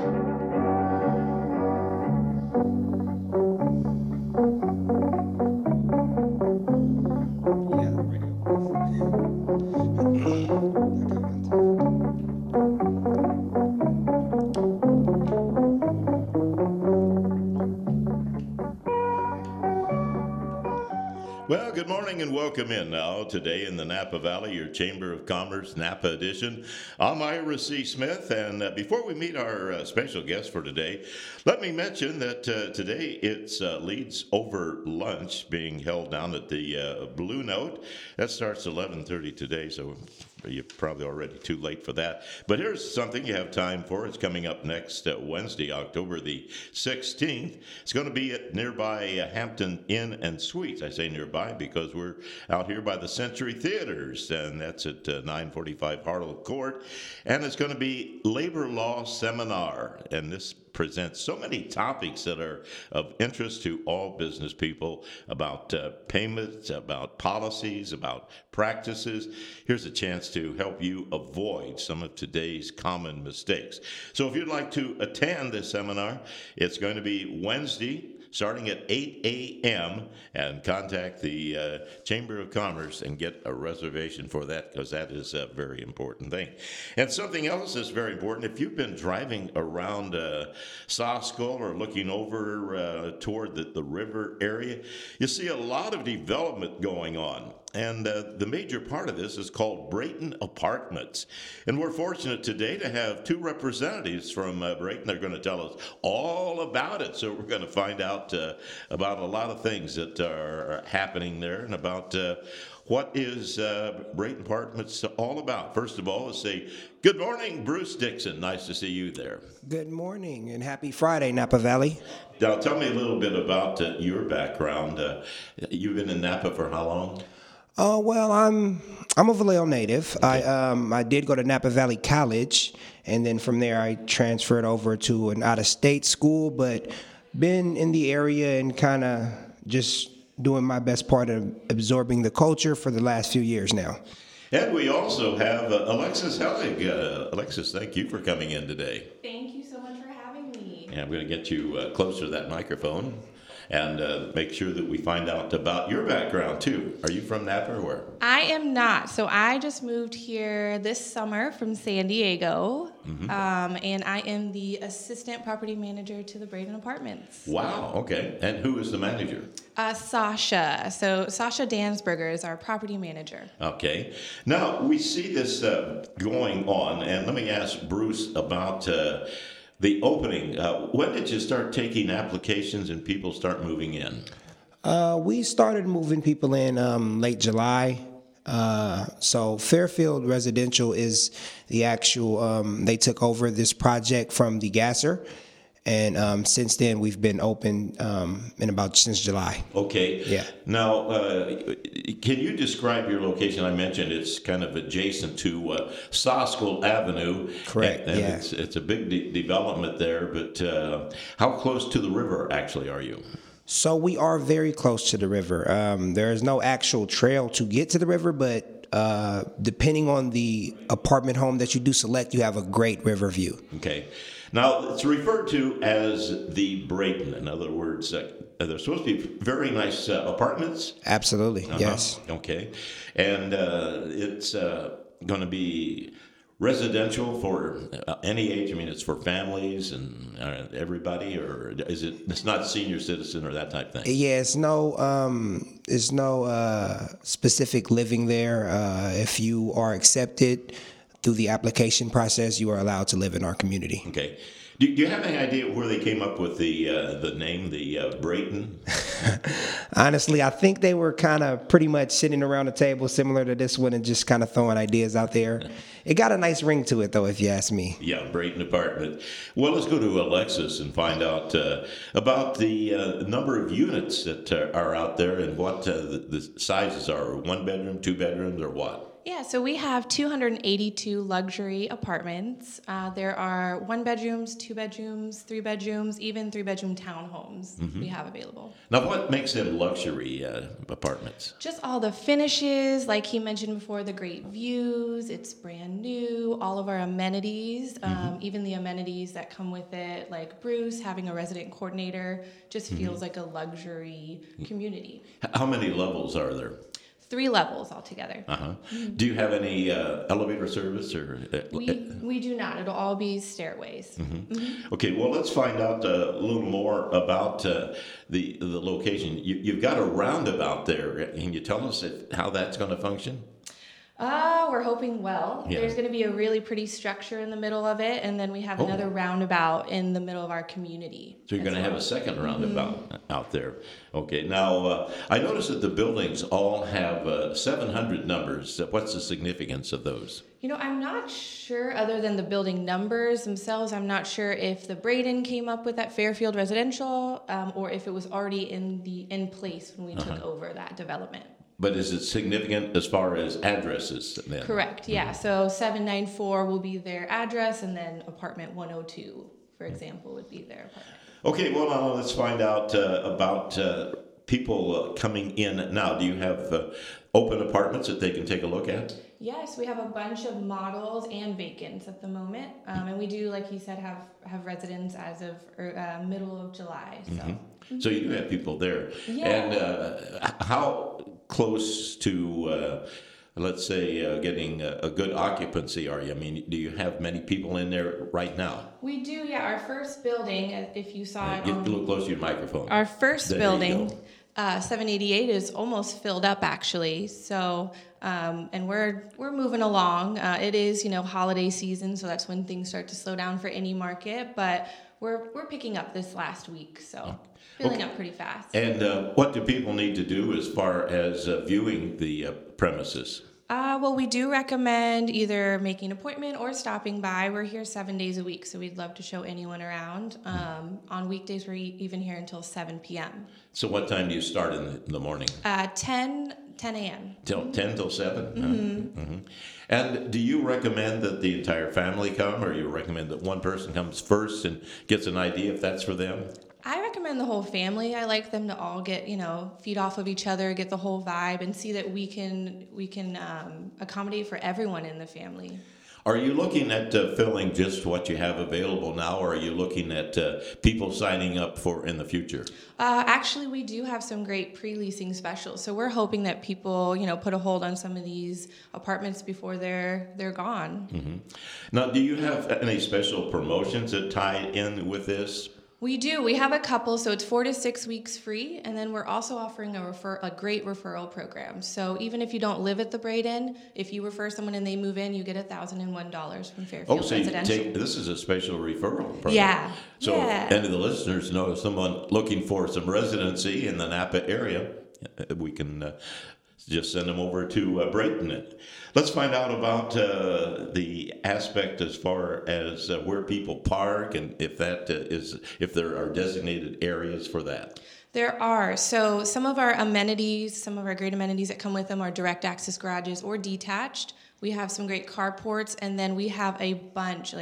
Well, good morning and welcome in now. Today in the Napa Valley, your Chamber of Commerce Napa edition. I'm Ira C. Smith, and before we meet our special guest for today, let me mention that today it's Leads Over Lunch being held down at the Blue Note. That starts 11:30 today, so you're probably already too late for that. But here's something you have time for. It's coming up next Wednesday, October the 16th. It's going to be at nearby Hampton Inn and Suites. I say nearby because we're out here by the Century Theaters, and that's at 945 Harlow Court. And it's going to be Labor Law Seminar, and this presents so many topics that are of interest to all business people about payments, about policies, about practices. Here's a chance to help you avoid some of today's common mistakes. So if you'd like to attend this seminar, it's going to be Wednesday, starting at 8 a.m., and contact the Chamber of Commerce and get a reservation for that, because that is a very important thing. And something else that's very important, if you've been driving around Soskull or looking over toward the river area, you see a lot of development going on. And the major part of this is called Brayton Apartments. And we're fortunate today to have two representatives from Brayton. They're going to tell us all about it. So we're going to find out about a lot of things that are happening there and about what is Brayton Apartments all about. First of all, let's say good morning, Bruce Dixon. Nice to see you there. Good morning and happy Friday, Napa Valley. Now, tell me a little bit about your background. You've been in Napa for how long? Well, I'm a Vallejo native. Okay. I did go to Napa Valley College, and then from there I transferred over to an out-of-state school, but been in the area and kind of just doing my best part of absorbing the culture for the last few years now. And we also have Alexis Hellig. Alexis, thank you for coming in today. Thank you so much for having me. And I'm going to get you closer to that microphone and make sure that we find out about your background, too. Are you from Napa or where? I am not. So I just moved here this summer from San Diego, and I am the assistant property manager to the Brayton Apartments. Wow, okay. And who is the manager? Sasha. So Sasha Dansberger is our property manager. Okay. Now, we see this going on, and let me ask Bruce about the opening. When did you start taking applications and people start moving in? We started moving people in late July. So Fairfield Residential is the actual, they took over this project from the Gasser. And since then, we've been open since July. Okay. Yeah. Now, can you describe your location? I mentioned it's kind of adjacent to Soskull Avenue. Correct. And yeah. It's a big development there. But how close to the river actually are you? So we are very close to the river. There is no actual trail to get to the river, but depending on the apartment home that you do select, you have a great river view. Okay. Now, it's referred to as the Brayton. In other words, they're supposed to be very nice apartments. Absolutely, yes. Okay. And it's going to be residential for any age? I mean, it's for families and everybody, or is it? It's not senior citizen or that type of thing. Yeah, it's no specific living there. If you are accepted through the application process, you are allowed to live in our community. Okay. Do you have any idea where they came up with the name, the Brayton? Honestly, I think they were kind of pretty much sitting around a table similar to this one and just kind of throwing ideas out there. It got a nice ring to it, though, if you ask me. Yeah, Brayton Apartment. Well, let's go to Alexis and find out about the number of units that are out there and what the sizes are. 1 bedroom, 2 bedrooms, or what? Yeah, so we have 282 luxury apartments. There are 1 bedrooms, 2 bedrooms, 3 bedrooms, even 3-bedroom townhomes we have available. Now, what makes them luxury apartments? Just all the finishes, like he mentioned before, the great views, it's brand new, all of our amenities, even the amenities that come with it, like Bruce having a resident coordinator, just feels like a luxury community. How many levels are there? 3 levels altogether. Do you have any elevator service or? We do not. It'll all be stairways. Okay, well, let's find out a little more about the location. You've got a roundabout there. Can you tell us how that's going to function? We're hoping well. Yeah. There's going to be a really pretty structure in the middle of it, and then we have another roundabout in the middle of our community. So you're going to have a second roundabout out there. Okay, now I noticed that the buildings all have 700 numbers. What's the significance of those? You know, I'm not sure, other than the building numbers themselves, I'm not sure if the Braden came up with that Fairfield Residential or if it was already in place when we took over that development. But is it significant as far as addresses then? Correct, yeah. So 794 will be their address, and then apartment 102, for example, would be their apartment. Okay, well, now let's find out about people coming in now. Do you have open apartments that they can take a look at? Yes, we have a bunch of models and vacants at the moment, and we do, like you said, have residents as of middle of July. So, So you do have people there. Yeah. And how close to, let's say, getting a good occupancy are you? I mean, do you have many people in there right now? We do, yeah. Our first building, if you saw it, Get a little closer to your microphone. Our first There you building, go. 788, is almost filled up actually. So, and we're moving along. It is, holiday season, so that's when things start to slow down for any market. But we're picking up this last week, so filling up pretty fast. And what do people need to do as far as viewing the premises? Well, we do recommend either making an appointment or stopping by. We're here 7 days a week, so we'd love to show anyone around. On weekdays, we're even here until 7 p.m. So what time do you start in the morning? 10 a.m. Till 10 till 7? And do you recommend that the entire family come, or you recommend that one person comes first and gets an idea if that's for them? I recommend the whole family. I like them to all get, feed off of each other, get the whole vibe, and see that we can accommodate for everyone in the family. Are you looking at filling just what you have available now, or are you looking at people signing up for in the future? Actually, we do have some great pre-leasing specials, so we're hoping that people, put a hold on some of these apartments before they're gone. Now, do you have any special promotions that tie in with this? We do. We have a couple, so it's 4 to 6 weeks free, and then we're also offering a great referral program. So even if you don't live at the Braden, if you refer someone and they move in, you get $1,001 from Fairfield So Residential. this is a special referral program. Yeah. So yeah. if any of the listeners know someone looking for some residency in the Napa area, we can just send them over to Braden. Let's find out about the aspect as far as where people park, and if there are designated areas for that. There are. So some of our amenities, some of our great amenities that come with them are direct access garages or detached. We have some great carports, and then we have a bunch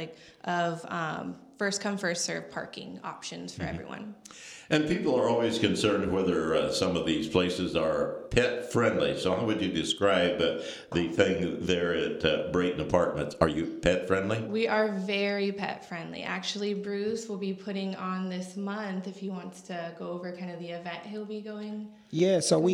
of first come, first serve parking options for everyone. And people are always concerned whether some of these places are pet friendly. So how would you describe the thing there at Brayton Apartments? Are you pet friendly? We are very pet friendly. Actually, Bruce will be putting on this month, if he wants to go over kind of the event he'll be going. Yeah, so we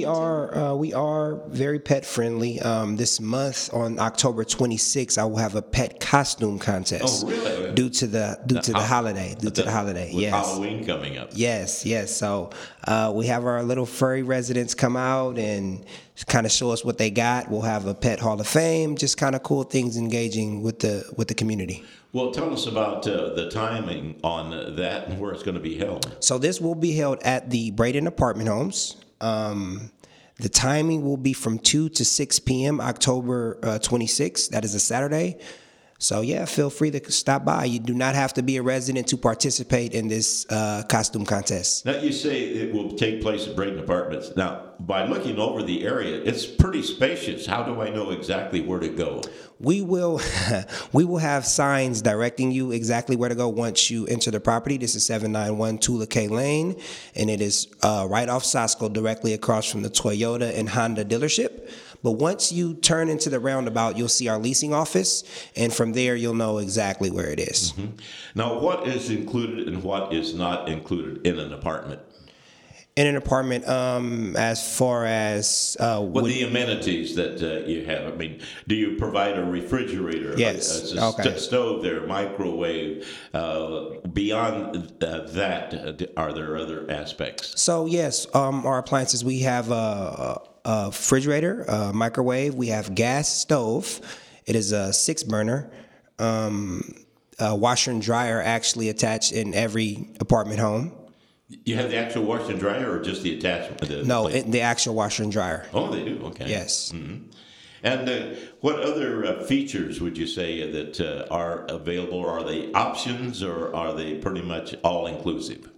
are very pet friendly. This month on October 26th, I will have a pet costume contest. Oh, really? Due to the holiday. With yes. Halloween coming up. Yes. So we have our little furry residents come out and kind of show us what they got. We'll have a pet hall of fame. Just kind of cool things engaging with the community. Well, tell us about the timing on that and where it's going to be held. So this will be held at the Braden Apartment Homes. The timing will be from 2 to 6 p.m. October 26th. That is a Saturday. So yeah, feel free to stop by. You do not have to be a resident to participate in this costume contest. Now, you say it will take place at Brayton Apartments. Now, by looking over the area, it's pretty spacious. How do I know exactly where to go? We will have signs directing you exactly where to go once you enter the property. This is 791 Tula K Lane, and it is right off Sosco, directly across from the Toyota and Honda dealership. But once you turn into the roundabout, you'll see our leasing office, and from there, you'll know exactly where it is. Mm-hmm. Now, what is included and what is not included in an apartment? In an apartment, as far as the amenities that you have. I mean, do you provide a refrigerator? Yes. A stove there, microwave. Beyond that, are there other aspects? So yes, our appliances, we have a refrigerator, a microwave. We have gas stove. It is a 6-burner. A washer and dryer actually attached in every apartment home. You have the actual washer and dryer, or just the attachment? No, the actual washer and dryer. Oh, they do. Okay. Yes. Mm-hmm. And what other features would you say that are available? Are they options, or are they pretty much all inclusive?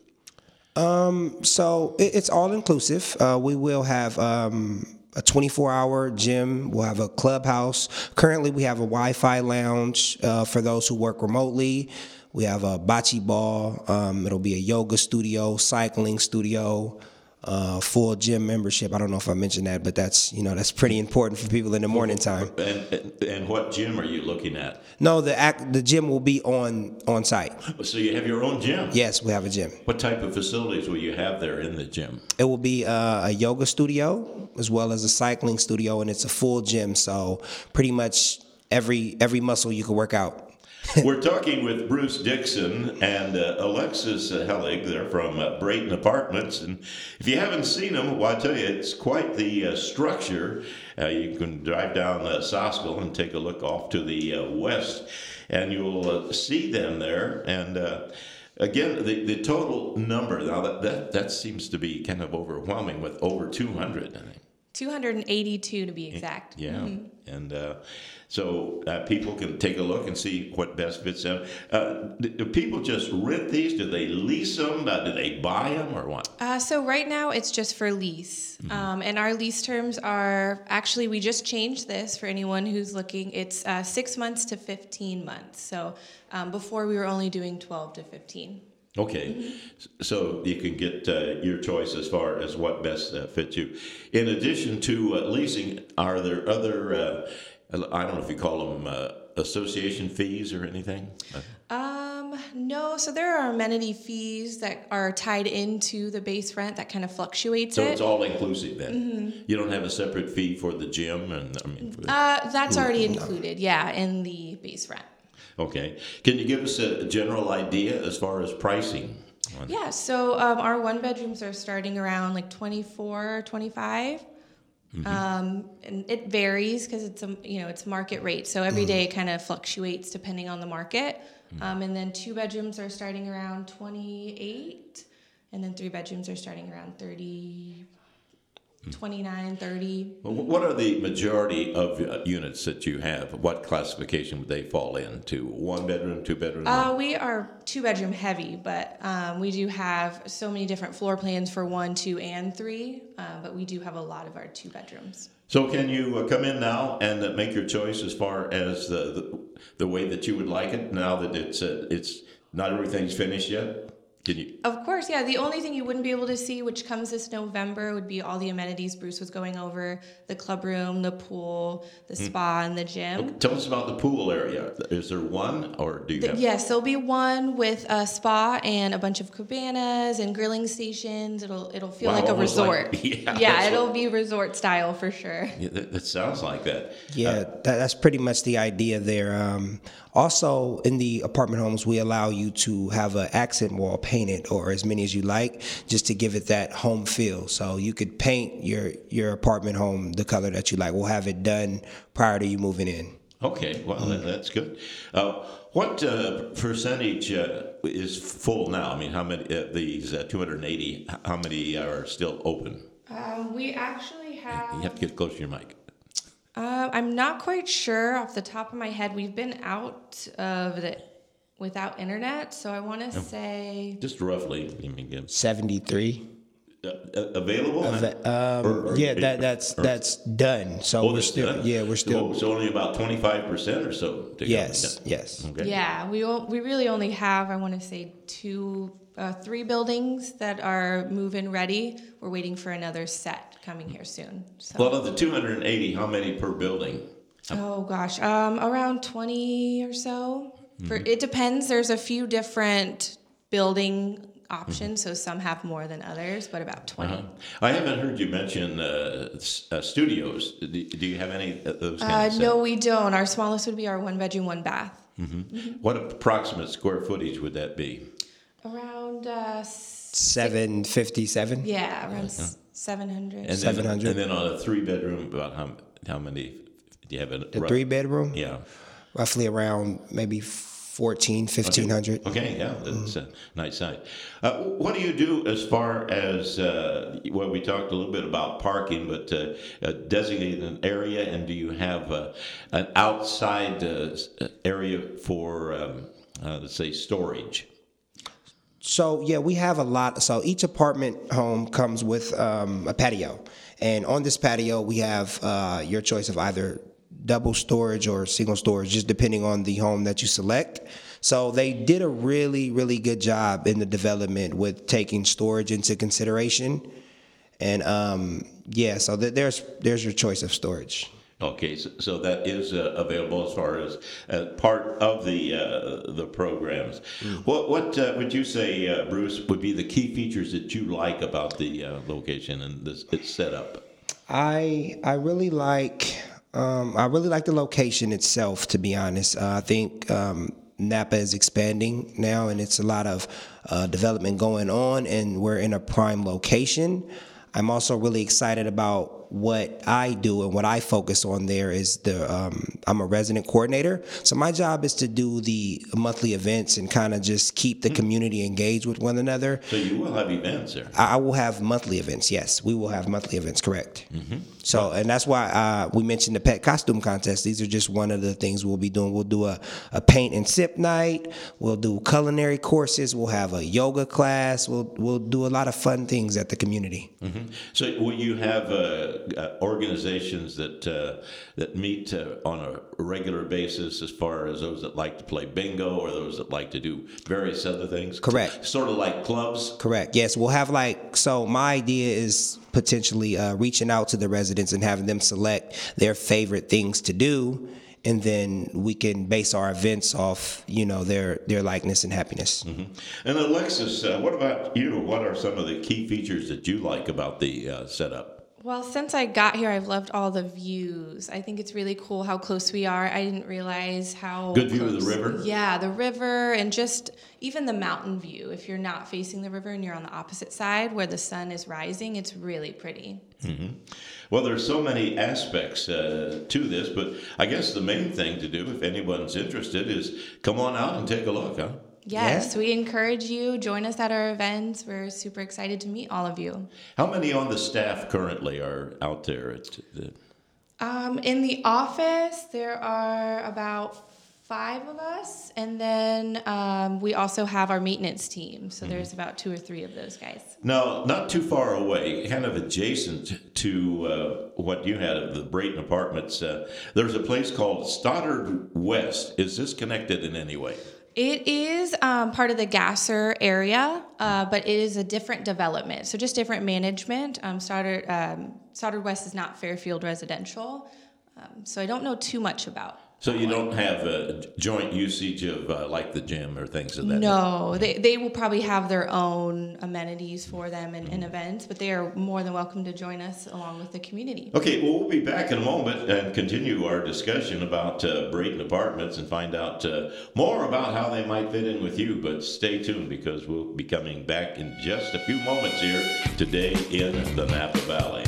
So it's all inclusive. We will have a 24-hour gym. We'll have a clubhouse. Currently, we have a Wi-Fi lounge for those who work remotely. We have a bocce ball. It'll be a yoga studio, cycling studio, full gym membership. I don't know if I mentioned that, but that's pretty important for people in the morning time. And what gym are you looking at? No, the gym will be on site. So you have your own gym? Yes, we have a gym. What type of facilities will you have there in the gym? It will be a yoga studio as well as a cycling studio, and it's a full gym. So pretty much every muscle you can work out. We're talking with Bruce Dixon and Alexis Hellig. They're from Brayton Apartments. And if you haven't seen them, well, I tell you, it's quite the structure. You can drive down Sosco and take a look off to the west, and you'll see them there. And again, the total number, now that seems to be kind of overwhelming, with over 200, I think. 282 to be exact. Yeah. Mm-hmm. And so people can take a look and see what best fits them. Do people just rent these? Do they lease them? Do they buy them, or what? So right now it's just for lease. Mm-hmm. And our lease terms are, actually, we just changed this for anyone who's looking. It's 6 months to 15 months. So before we were only doing 12 to 15. Okay, mm-hmm. So you can get your choice as far as what best fits you. In addition to leasing, are there other, I don't know if you call them association fees or anything? No, so there are amenity fees that are tied into the base rent that kind of fluctuates So it's all inclusive then? Mm-hmm. You don't have a separate fee for the gym? That's already included, yeah, in the base rent. Okay. Can you give us a general idea as far as pricing? Yeah, so our one bedrooms are starting around like $24, $25. Mm-hmm. And it varies because it's market rate. So every day it kind of fluctuates depending on the market. And then 2 bedrooms are starting around $28, and then 3 bedrooms are starting around $30. 29, 30. What are the majority of units that you have? What classification would they fall into? 1 bedroom, 2 bedroom? We are 2 bedroom heavy, but we do have so many different floor plans for 1, 2, and 3. But we do have a lot of our 2 bedrooms. So can you come in now and make your choice as far as the way that you would like it? Now that it's not everything's finished yet. Of course, yeah. The only thing you wouldn't be able to see, which comes this November, would be all the amenities Bruce was going over: the club room, the pool, the spa, and the gym. Okay, tell us about the pool area. Is there one, or do you have? Yes, there'll be one with a spa and a bunch of cabanas and grilling stations. It'll feel like a resort. It'll be resort style for sure. Yeah, that sounds like that. Yeah, that's pretty much the idea there. Also, in the apartment homes, we allow you to have an accent wall painted, or as many as you like, just to give it that home feel. So you could paint your apartment home the color that you like. We'll have it done prior to you moving in. Okay, well, that's good. What percentage is full now? I mean, how many these 280? How many are still open? We actually have. You have to get close to your mic. I'm not quite sure off the top of my head. We've been out of the without internet, so I want to say Just roughly, you mean, 73. available? That's done. So we're still, we're still. So only about 25% or so. To go. Yes. Okay. Yeah, we really only have, I want to say, 3 buildings that are move-in ready. We're waiting for another set coming here soon. So. Well, of the 280, how many per building? Oh gosh, around 20 or so. It depends. There's a few different building options, so some have more than others, but about 20. I haven't heard you mention studios. Do you have any of those kinds of No, we don't. Our smallest would be our 1-bedroom, 1-bath. What approximate square footage would that be? Around 757. Yeah, around 700. And 700. And then on a 3-bedroom, about how many do you have? The 3-bedroom? Yeah. Roughly around maybe 1,500. Okay, yeah, that's a nice size. What do you do as far as, we talked a little bit about parking, but designated an area, and do you have an outside area for, let's say, storage? So, we have a lot. So each apartment home comes with a patio. And on this patio, we have your choice of either double storage or single storage, just depending on the home that you select. So they did a really, really good job in the development with taking storage into consideration. And so there's your choice of storage. Okay, so that is available as far as part of the programs. What would you say, Bruce, would be the key features that you like about the location and its setup? I really like the location itself, to be honest. I think Napa is expanding now, and it's a lot of development going on, and we're in a prime location. I'm also really excited about what I do and what I focus on there is I'm a resident coordinator. So my job is to do the monthly events and kind of just keep the community engaged with one another. So you will have events there? I will have monthly events, yes. We will have monthly events, correct. So, and that's why we mentioned the pet costume contest. These are just one of the things we'll be doing. We'll do a paint and sip night. We'll do culinary courses. We'll have a yoga class. We'll do a lot of fun things at the community. So will you have organizations that meet on a regular basis, as far as those that like to play bingo or those that like to do various other things? Correct. Sort of like clubs? Correct. Yes, we'll have so my idea is potentially reaching out to the residents and having them select their favorite things to do, and then we can base our events off, their likeness and happiness. And Alexis, what about you? What are some of the key features that you like about the setup? Well, since I got here, I've loved all the views. I think it's really cool how close we are. I didn't realize how good view of the river. Yeah, the river, and just even the mountain view. If you're not facing the river and you're on the opposite side where the sun is rising, it's really pretty. Well, there's so many aspects to this, but I guess the main thing to do, if anyone's interested, is come on out and take a look, huh? Yes, we encourage you. Join us at our events. We're super excited to meet all of you. How many on the staff currently are out there? In the office, there are about 5 of us, and then we also have our maintenance team. So there's about 2 or 3 of those guys. Now, not too far away, kind of adjacent to what you had at the Brayton Apartments, there's a place called Stoddard West. Is this connected in any way? It is part of the Gasser area, but it is a different development, so just different management. Stoddard West is not Fairfield residential, so I don't know too much about. So you don't have a joint usage of like the gym or things of that? No, they will probably have their own amenities for them and events, but they are more than welcome to join us along with the community. Okay, well, we'll be back in a moment and continue our discussion about Brayton Apartments and find out more about how they might fit in with you, but stay tuned because we'll be coming back in just a few moments here today in the Napa Valley.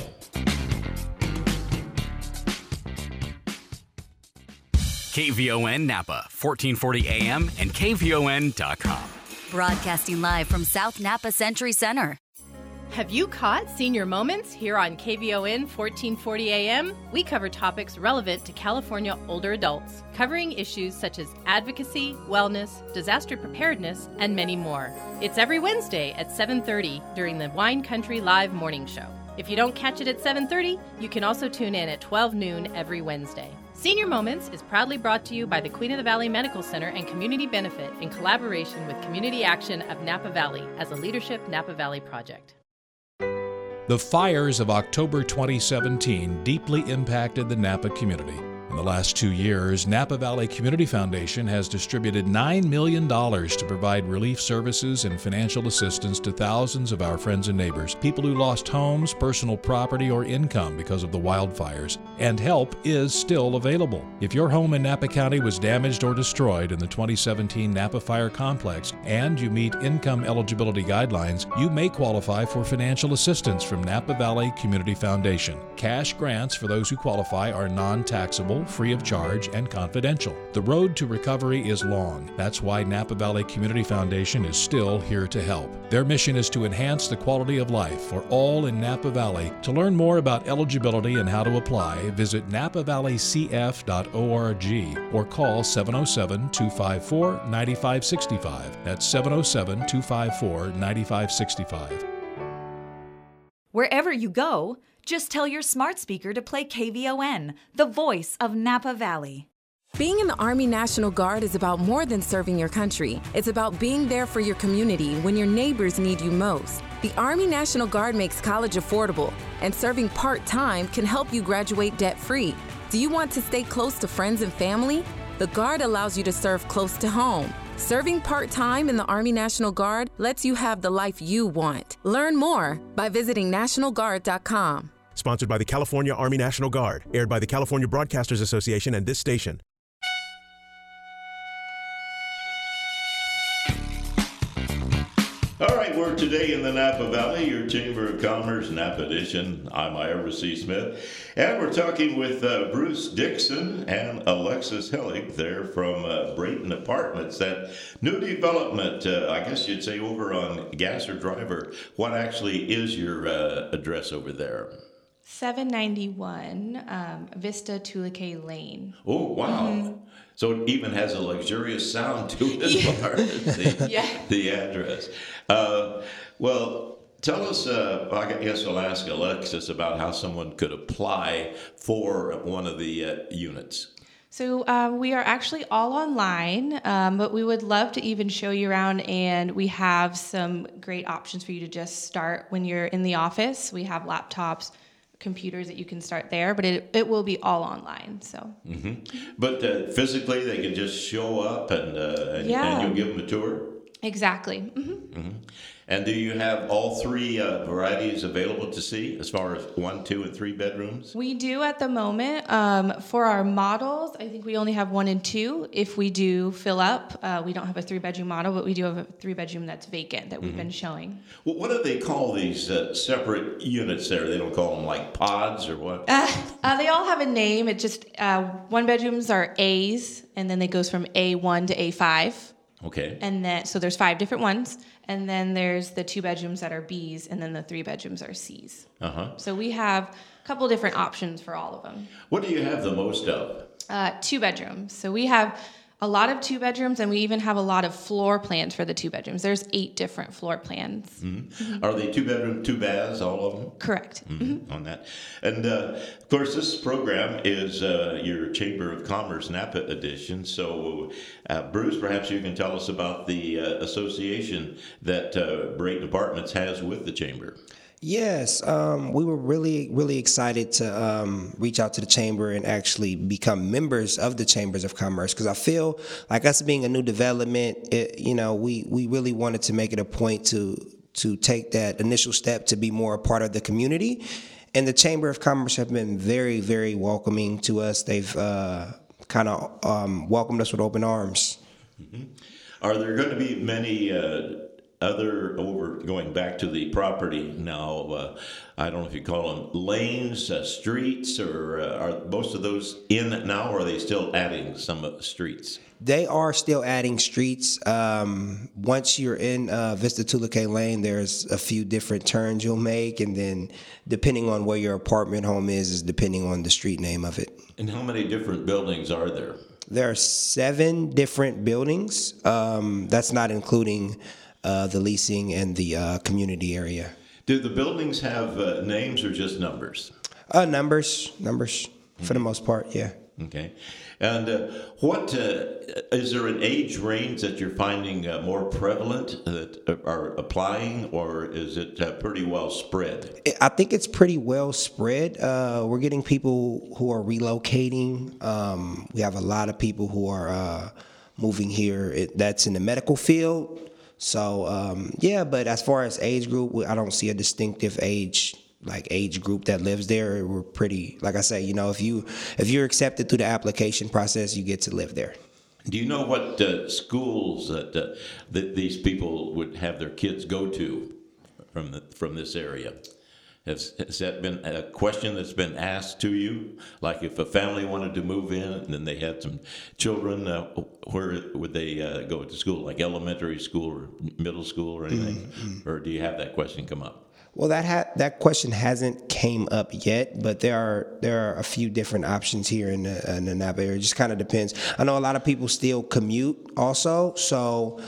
KVON Napa, 1440 AM and KVON.com. Broadcasting live from South Napa Century Center. Have you caught Senior Moments here on KVON 1440 AM? We cover topics relevant to California older adults, covering issues such as advocacy, wellness, disaster preparedness, and many more. It's every Wednesday at 7:30 during the Wine Country Live morning show. If you don't catch it at 7:30, you can also tune in at 12 noon every Wednesday. Senior Moments is proudly brought to you by the Queen of the Valley Medical Center and Community Benefit in collaboration with Community Action of Napa Valley as a Leadership Napa Valley project. The fires of October 2017 deeply impacted the Napa community. In the last 2 years, Napa Valley Community Foundation has distributed $9 million to provide relief services and financial assistance to thousands of our friends and neighbors, people who lost homes, personal property, or income because of the wildfires. And help is still available. If your home in Napa County was damaged or destroyed in the 2017 Napa Fire Complex and you meet income eligibility guidelines, you may qualify for financial assistance from Napa Valley Community Foundation. Cash grants for those who qualify are non-taxable, free of charge, and confidential. The road to recovery is long. That's why Napa Valley Community Foundation is still here to help. Their mission is to enhance the quality of life for all in Napa Valley. To learn more about eligibility and how to apply, visit napavalleycf.org or call 707-254-9565. That's 707-254-9565. Wherever you go, just tell your smart speaker to play KVON, the voice of Napa Valley. Being in the Army National Guard is about more than serving your country. It's about being there for your community when your neighbors need you most. The Army National Guard makes college affordable, and serving part-time can help you graduate debt-free. Do you want to stay close to friends and family? The Guard allows you to serve close to home. Serving part-time in the Army National Guard lets you have the life you want. Learn more by visiting NationalGuard.com. Sponsored by the California Army National Guard. Aired by the California Broadcasters Association and this station. All right, we're today in the Napa Valley, your Chamber of Commerce, Napa Edition. I'm Ira C. Smith, and we're talking with Bruce Dixon and Alexis Hillig. They're from Brayton Apartments, that new development, I guess you'd say over on Gasser Driver. What actually is your address over there? 791 Vista Tulake Lane. Oh, wow. Mm-hmm. So it even has a luxurious sound to it as far as the address. Well, tell us, I guess I'll ask Alexis about how someone could apply for one of the units. So we are actually all online, but we would love to even show you around, and we have some great options for you to just start when you're in the office. We have laptops, computers that you can start there, but it will be all online. So, But physically, they can just show up and you'll give them a tour? Exactly. And do you have all three varieties available to see as far as 1, 2, and 3 bedrooms? We do at the moment. For our models, I think we only have 1 and 2. If we do fill up, we don't have a 3-bedroom model, but we do have a 3-bedroom that's vacant that we've been showing. Well, what do they call these separate units there? They don't call them like pods or what? They all have a name. It just 1-bedrooms are A's, and then it goes from A1 to A5. Okay. And then so there's 5 different ones, and then there's the 2-bedrooms that are B's, and then the 3-bedrooms are C's. So we have a couple different options for all of them. What do you have the most of? 2-bedrooms. So we have a lot of 2-bedrooms, and we even have a lot of floor plans for the 2-bedrooms. There's 8 different floor plans. Are they 2-bedroom, 2 baths, all of them? Correct. On that. And of course, this program is your Chamber of Commerce Napa edition. So, Bruce, perhaps you can tell us about the association that Brayton Apartments has with the Chamber. Yes, we were really excited to reach out to the Chamber and actually become members of the Chambers of Commerce, because I feel like us being a new development, we really wanted to make it a point to take that initial step to be more a part of the community. And the Chamber of Commerce have been very, very welcoming to us. They've kind of welcomed us with open arms. Are there going to be many going back to the property now, I don't know if you call them lanes, streets, or are most of those in now, or are they still adding some streets? They are still adding streets. Once you're in Vista Tuluke Lane, there's a few different turns you'll make, and then depending on where your apartment home is depending on the street name of it. And how many different buildings are there? There are 7 different buildings. That's not including the leasing and the community area. Do the buildings have names or just numbers? Numbers, for the most part, yeah. Okay. And what is there an age range that you're finding more prevalent that are applying, or is it pretty well spread? I think it's pretty well spread. We're getting people who are relocating. We have a lot of people who are moving here. That's in the medical field. So, but as far as age group, I don't see a distinctive age group that lives there. We're pretty, like I say, if you're accepted through the application process, you get to live there. Do you know what schools that these people would have their kids go to from this area? Has that been a question that's been asked to you? Like if a family wanted to move in and then they had some children, where would they go to school? Like elementary school or middle school or anything? Mm-hmm. Or do you have that question come up? Well, that question hasn't came up yet, but there are a few different options here in the Napa area. It just kind of depends. I know a lot of people still commute also, so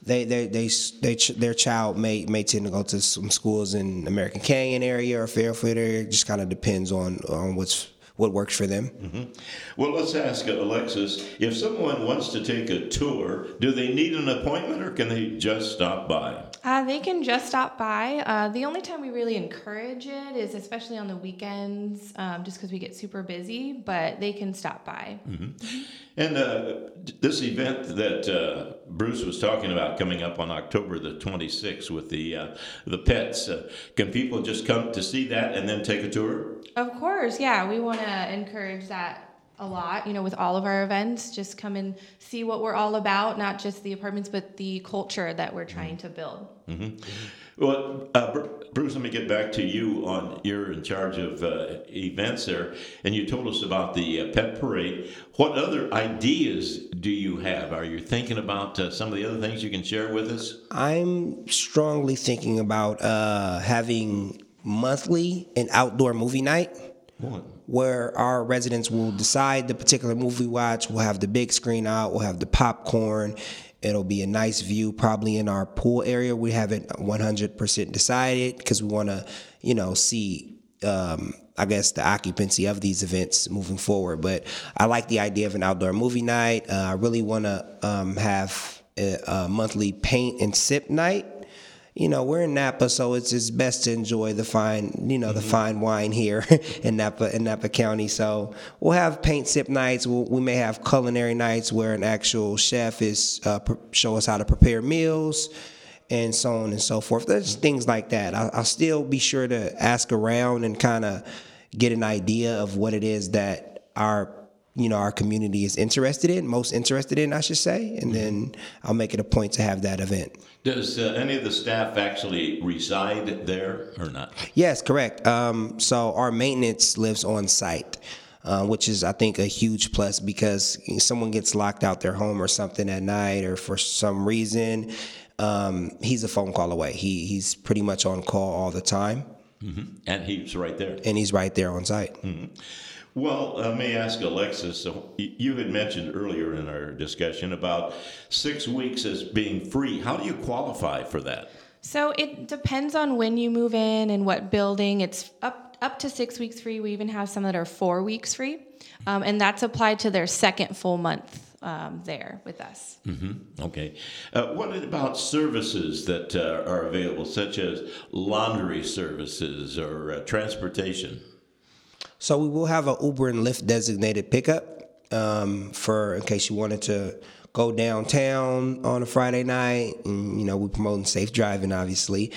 their child may tend to go to some schools in American Canyon area or Fairfield area. It just kind of depends on what works for them. Mm-hmm. Well, let's ask Alexis, if someone wants to take a tour, do they need an appointment or can they just stop by? They can just stop by. The only time we really encourage it is especially on the weekends, just because we get super busy, but they can stop by. Mm-hmm. And this event that Bruce was talking about coming up on October the 26th with the pets, can people just come to see that and then take a tour? Of course, yeah. We want to encourage that a lot, with all of our events. Just come and see what we're all about, not just the apartments, but the culture that we're trying to build. Mm-hmm. Well, Bruce, let me get back to you. You're in charge of events there, and you told us about the pet parade. What other ideas do you have? Are you thinking about some of the other things you can share with us? I'm strongly thinking about having monthly an outdoor movie night. What? Where our residents will decide the particular movie watch. We'll have the big screen out. We'll have the popcorn. It'll be a nice view, probably in our pool area. We haven't 100% decided because we want to, see, the occupancy of these events moving forward. But I like the idea of an outdoor movie night. I really want to have a monthly paint and sip night. We're in Napa, so it's best to enjoy the fine, the fine wine here in Napa County. So we'll have paint sip nights. We may have culinary nights where an actual chef is show us how to prepare meals, and so on and so forth. There's things like that. I'll still be sure to ask around and kind of get an idea of what it is that our community is most interested in, I should say, and then I'll make it a point to have that event. Does any of the staff actually reside there or not? Yes, correct. So our maintenance lives on site, which is, I think, a huge plus because someone gets locked out their home or something at night or for some reason, he's a phone call away. He's pretty much on call all the time. Mm-hmm. And he's right there. And he's right there on site. Mm-hmm. Well, let me ask Alexis, so you had mentioned earlier in our discussion about 6 weeks as being free. How do you qualify for that? So it depends on when you move in and what building. It's up to 6 weeks free. We even have some that are 4 weeks free. And that's applied to their second full month there with us. Mm-hmm. Okay. What about services that are available, such as laundry services or transportation? So we will have an Uber and Lyft designated pickup in case you wanted to go downtown on a Friday night. And, we're promoting safe driving, obviously.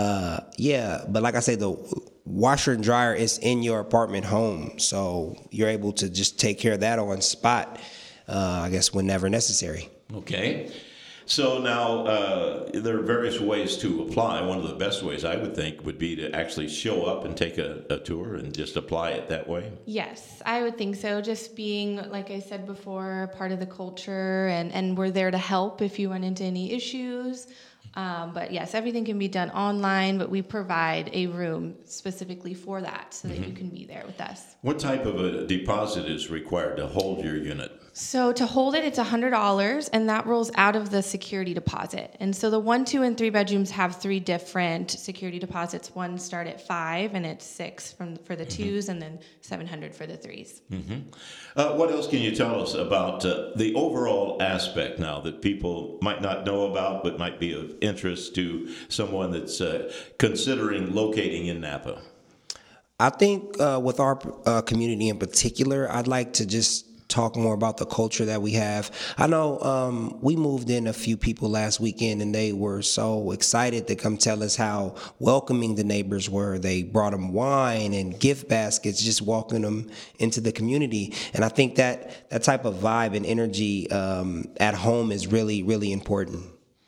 But like I say, the washer and dryer is in your apartment home. So you're able to just take care of that on spot, whenever necessary. Okay. So now there are various ways to apply. One of the best ways I would think would be to actually show up and take a tour and just apply it that way. Yes, I would think so. Just being, like I said before, part of the culture, and we're there to help if you run into any issues. But yes, everything can be done online, but we provide a room specifically for that so that you can be there with us. What type of a deposit is required to hold your unit? So to hold it, it's $100, and that rolls out of the security deposit. And so the 1, 2, and 3 bedrooms have 3 different security deposits. One start at $5, and it's $6 for the 2s, and then $700 for the 3s. What else can you tell us about the overall aspect now that people might not know about, but might be of interest to someone that's considering locating in Napa? I think with our community in particular, I'd like to just talk more about the culture that we have. I know we moved in a few people last weekend, and they were so excited to come tell us how welcoming the neighbors were. They brought them wine and gift baskets, just welcoming them into the community. And I think that type of vibe and energy at home is really, really important.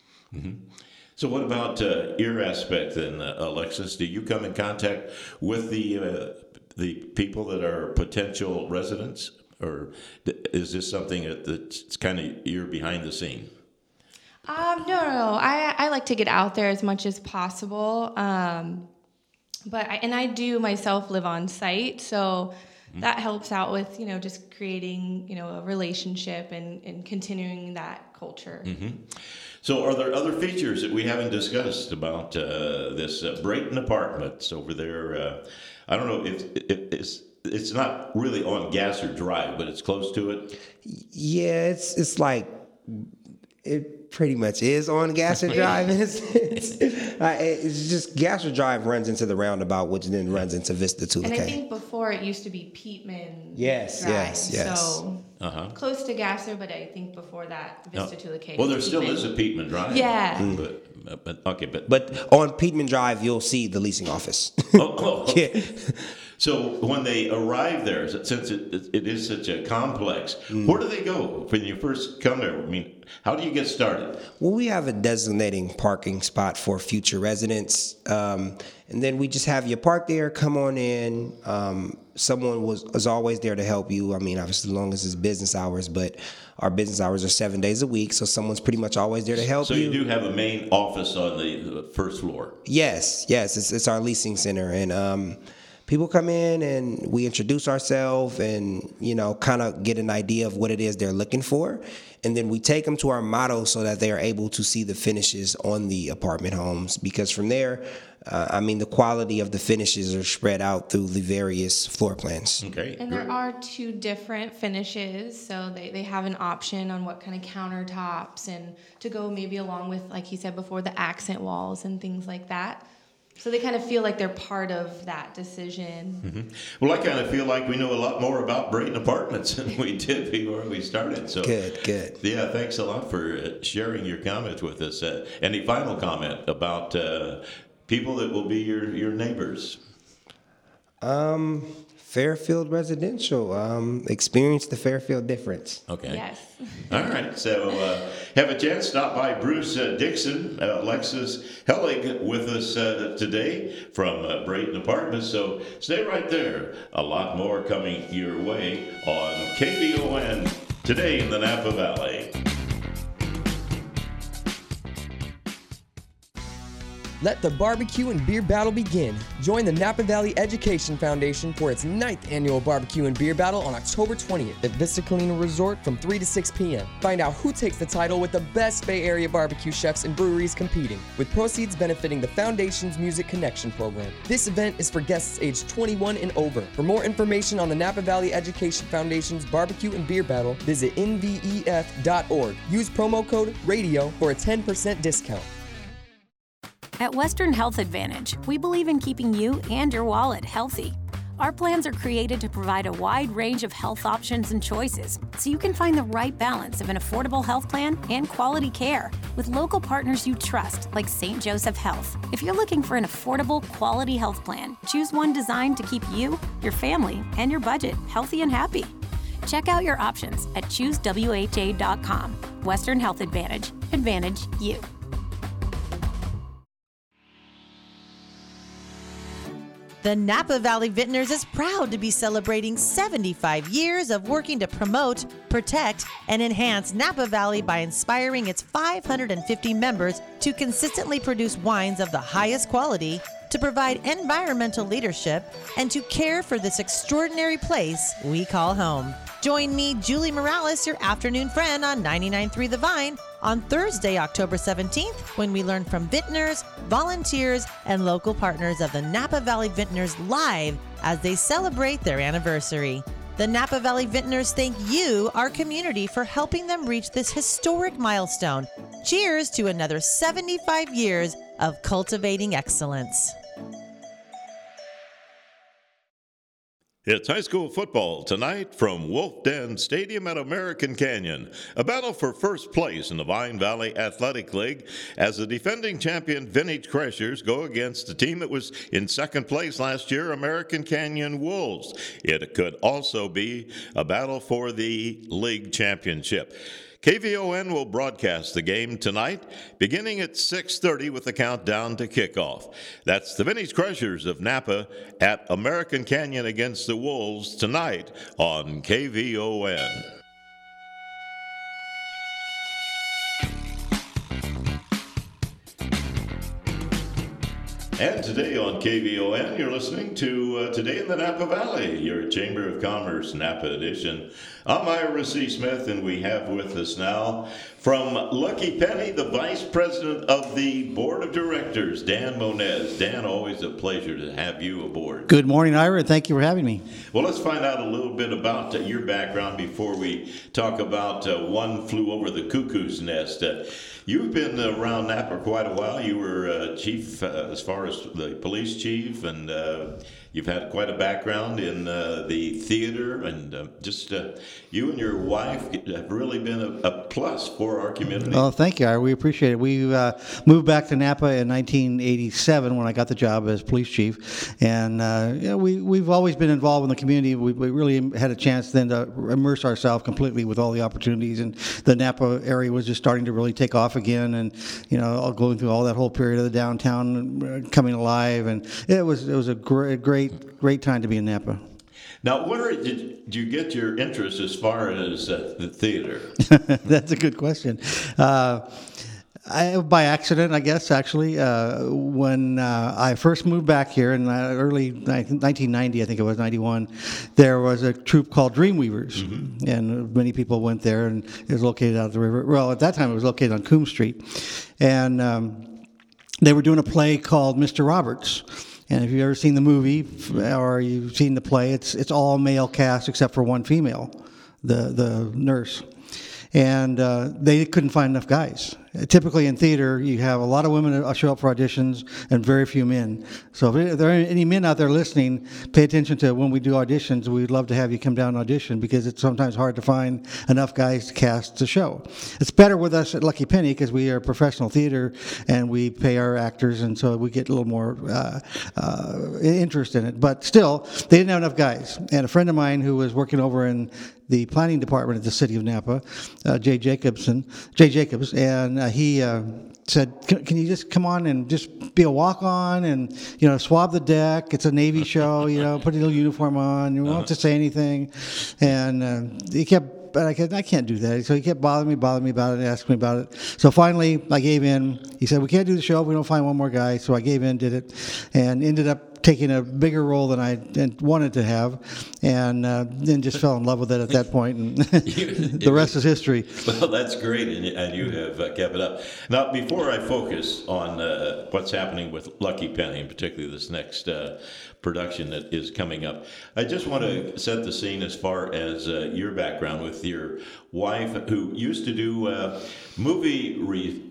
So what about your aspect then, Alexis? Do you come in contact with the people that are potential residents? Or is this something that's kind of you're behind the scene? No. I like to get out there as much as possible. But I do myself live on site, so that helps out with, just creating, a relationship and continuing that culture. So are there other features that we haven't discussed about this Brayton Apartments over there? I don't know if it's not really on Gasser Drive, but it's close to it. Yeah, it's like it pretty much is on Gasser Drive. It's just Gasser Drive runs into the roundabout, which then runs into Vista Tule. And I think before it used to be Peatman Yes. So close to Gasser, but I think before that, Vista Tule. Well, there still is a Peatman Drive. Yeah. But on Peatman Drive, you'll see the leasing office. Okay. Yeah. So when they arrive there, since it is such a complex, where do they go when you first come there? I mean, how do you get started? Well, we have a designating parking spot for future residents. And then we just have you park there, come on in. Someone was always there to help you. I mean, obviously, as long as it's business hours, but our business hours are 7 days a week, so someone's pretty much always there to help you. So you do have a main office on the first floor? Yes. It's our leasing center. And people come in and we introduce ourselves and, kind of get an idea of what it is they're looking for. And then we take them to our model so that they are able to see the finishes on the apartment homes. Because from there, the quality of the finishes are spread out through the various floor plans. Okay. And there are 2 different finishes. So they have an option on what kind of countertops and to go maybe along with, like he said before, the accent walls and things like that. So they kind of feel like they're part of that decision. Well, I kind of feel like we know a lot more about Brayton Apartments than we did before we started. So Good. Yeah, thanks a lot for sharing your comments with us. Any final comment about people that will be your neighbors? Fairfield Residential. Experience the Fairfield difference. Okay. Yes. All right. So have a chance. Stop by Bruce Dixon, Alexis Hellig with us today from Brayton Apartments. So stay right there. A lot more coming your way on KVON today in the Napa Valley. Let the barbecue and beer battle begin. Join the Napa Valley Education Foundation for its 9th annual barbecue and beer battle on October 20th at Vista Colina Resort from 3 to 6 p.m. Find out who takes the title with the best Bay Area barbecue chefs and breweries competing, with proceeds benefiting the Foundation's Music Connection program. This event is for guests aged 21 and over. For more information on the Napa Valley Education Foundation's barbecue and beer battle, visit nvef.org. Use promo code RADIO for a 10% discount. At Western Health Advantage, we believe in keeping you and your wallet healthy. Our plans are created to provide a wide range of health options and choices, so you can find the right balance of an affordable health plan and quality care with local partners you trust, like St. Joseph Health. If you're looking for an affordable, quality health plan, choose one designed to keep you, your family, and your budget healthy and happy. Check out your options at choosewha.com. Western Health Advantage. Advantage you. The Napa Valley Vintners is proud to be celebrating 75 years of working to promote, protect, and enhance Napa Valley by inspiring its 550 members to consistently produce wines of the highest quality, to provide environmental leadership, and to care for this extraordinary place we call home. Join me, Julie Morales, your afternoon friend on 99.3 The Vine, on Thursday, October 17th, when we learn from vintners, volunteers, and local partners of the Napa Valley Vintners live as they celebrate their anniversary. The Napa Valley Vintners thank you, our community, for helping them reach this historic milestone. Cheers to another 75 years of cultivating excellence. It's high school football tonight from Wolf Den Stadium at American Canyon. A battle for first place in the Vine Valley Athletic League as the defending champion Vintage Crushers go against the team that was in second place last year, American Canyon Wolves. It could also be a battle for the league championship. KVON will broadcast the game tonight, beginning at 6:30 with the countdown to kickoff. That's the Vintage Crushers of Napa at American Canyon against the Wolves tonight on KVON. And today on KVON, you're listening to Today in the Napa Valley, your Chamber of Commerce Napa edition. I'm Ira C. Smith, and we have with us now from Lucky Penny, the Vice President of the Board of Directors, Dan Monez. Dan, always a pleasure to have you aboard. Good morning, Ira. Thank you for having me. Well, let's find out a little bit about your background before we talk about One Flew Over the Cuckoo's Nest. You've been around Napa quite a while. You were chief as far as the police chief, and you've had quite a background in the theater, and you and your wife have really been a plus for our community. Oh, thank you, Ira. We appreciate it. We moved back to Napa in 1987 when I got the job as police chief, and we've always been involved in the community. We really had a chance then to immerse ourselves completely with all the opportunities, and the Napa area was just starting to really take off again, and going through all that whole period of the downtown coming alive, and it was a great time to be in Napa. Now, where did you get your interest as far as the theater? That's a good question. By accident, I guess, actually. When I first moved back here in early 1990, I think it was 91, there was a troupe called Dreamweavers, mm-hmm. and many people went there, and it was located out of the river. Well, at that time, it was located on Coombs Street, and they were doing a play called Mr. Roberts. And if you've ever seen the movie or you've seen the play, it's all male cast except for one female, the nurse. And they couldn't find enough guys. Typically in theater, you have a lot of women that show up for auditions and very few men. So if there are any men out there listening, pay attention to when we do auditions. We'd love to have you come down and audition because it's sometimes hard to find enough guys to cast the show. It's better with us at Lucky Penny because we are professional theater and we pay our actors, and so we get a little more interest in it. But still, they didn't have enough guys. And a friend of mine who was working over in the planning department at the city of Napa, Jay Jacobs, and he said, can you just come on and just be a walk-on and, swab the deck? It's a Navy show, put a little uniform on. You won't have to say anything. And he kept, but I can't do that. So he kept bothering me about it and asking me about it. So finally, I gave in. He said, we can't do the show if we don't find one more guy. So I gave in, did it, and ended up taking a bigger role than I wanted to have, and then just fell in love with it at that point, and the rest is history. Well, that's great, and you have kept it up. Now, before I focus on what's happening with Lucky Penny, and particularly this next production that is coming up, I just want to set the scene as far as your background with your wife, who used to do movie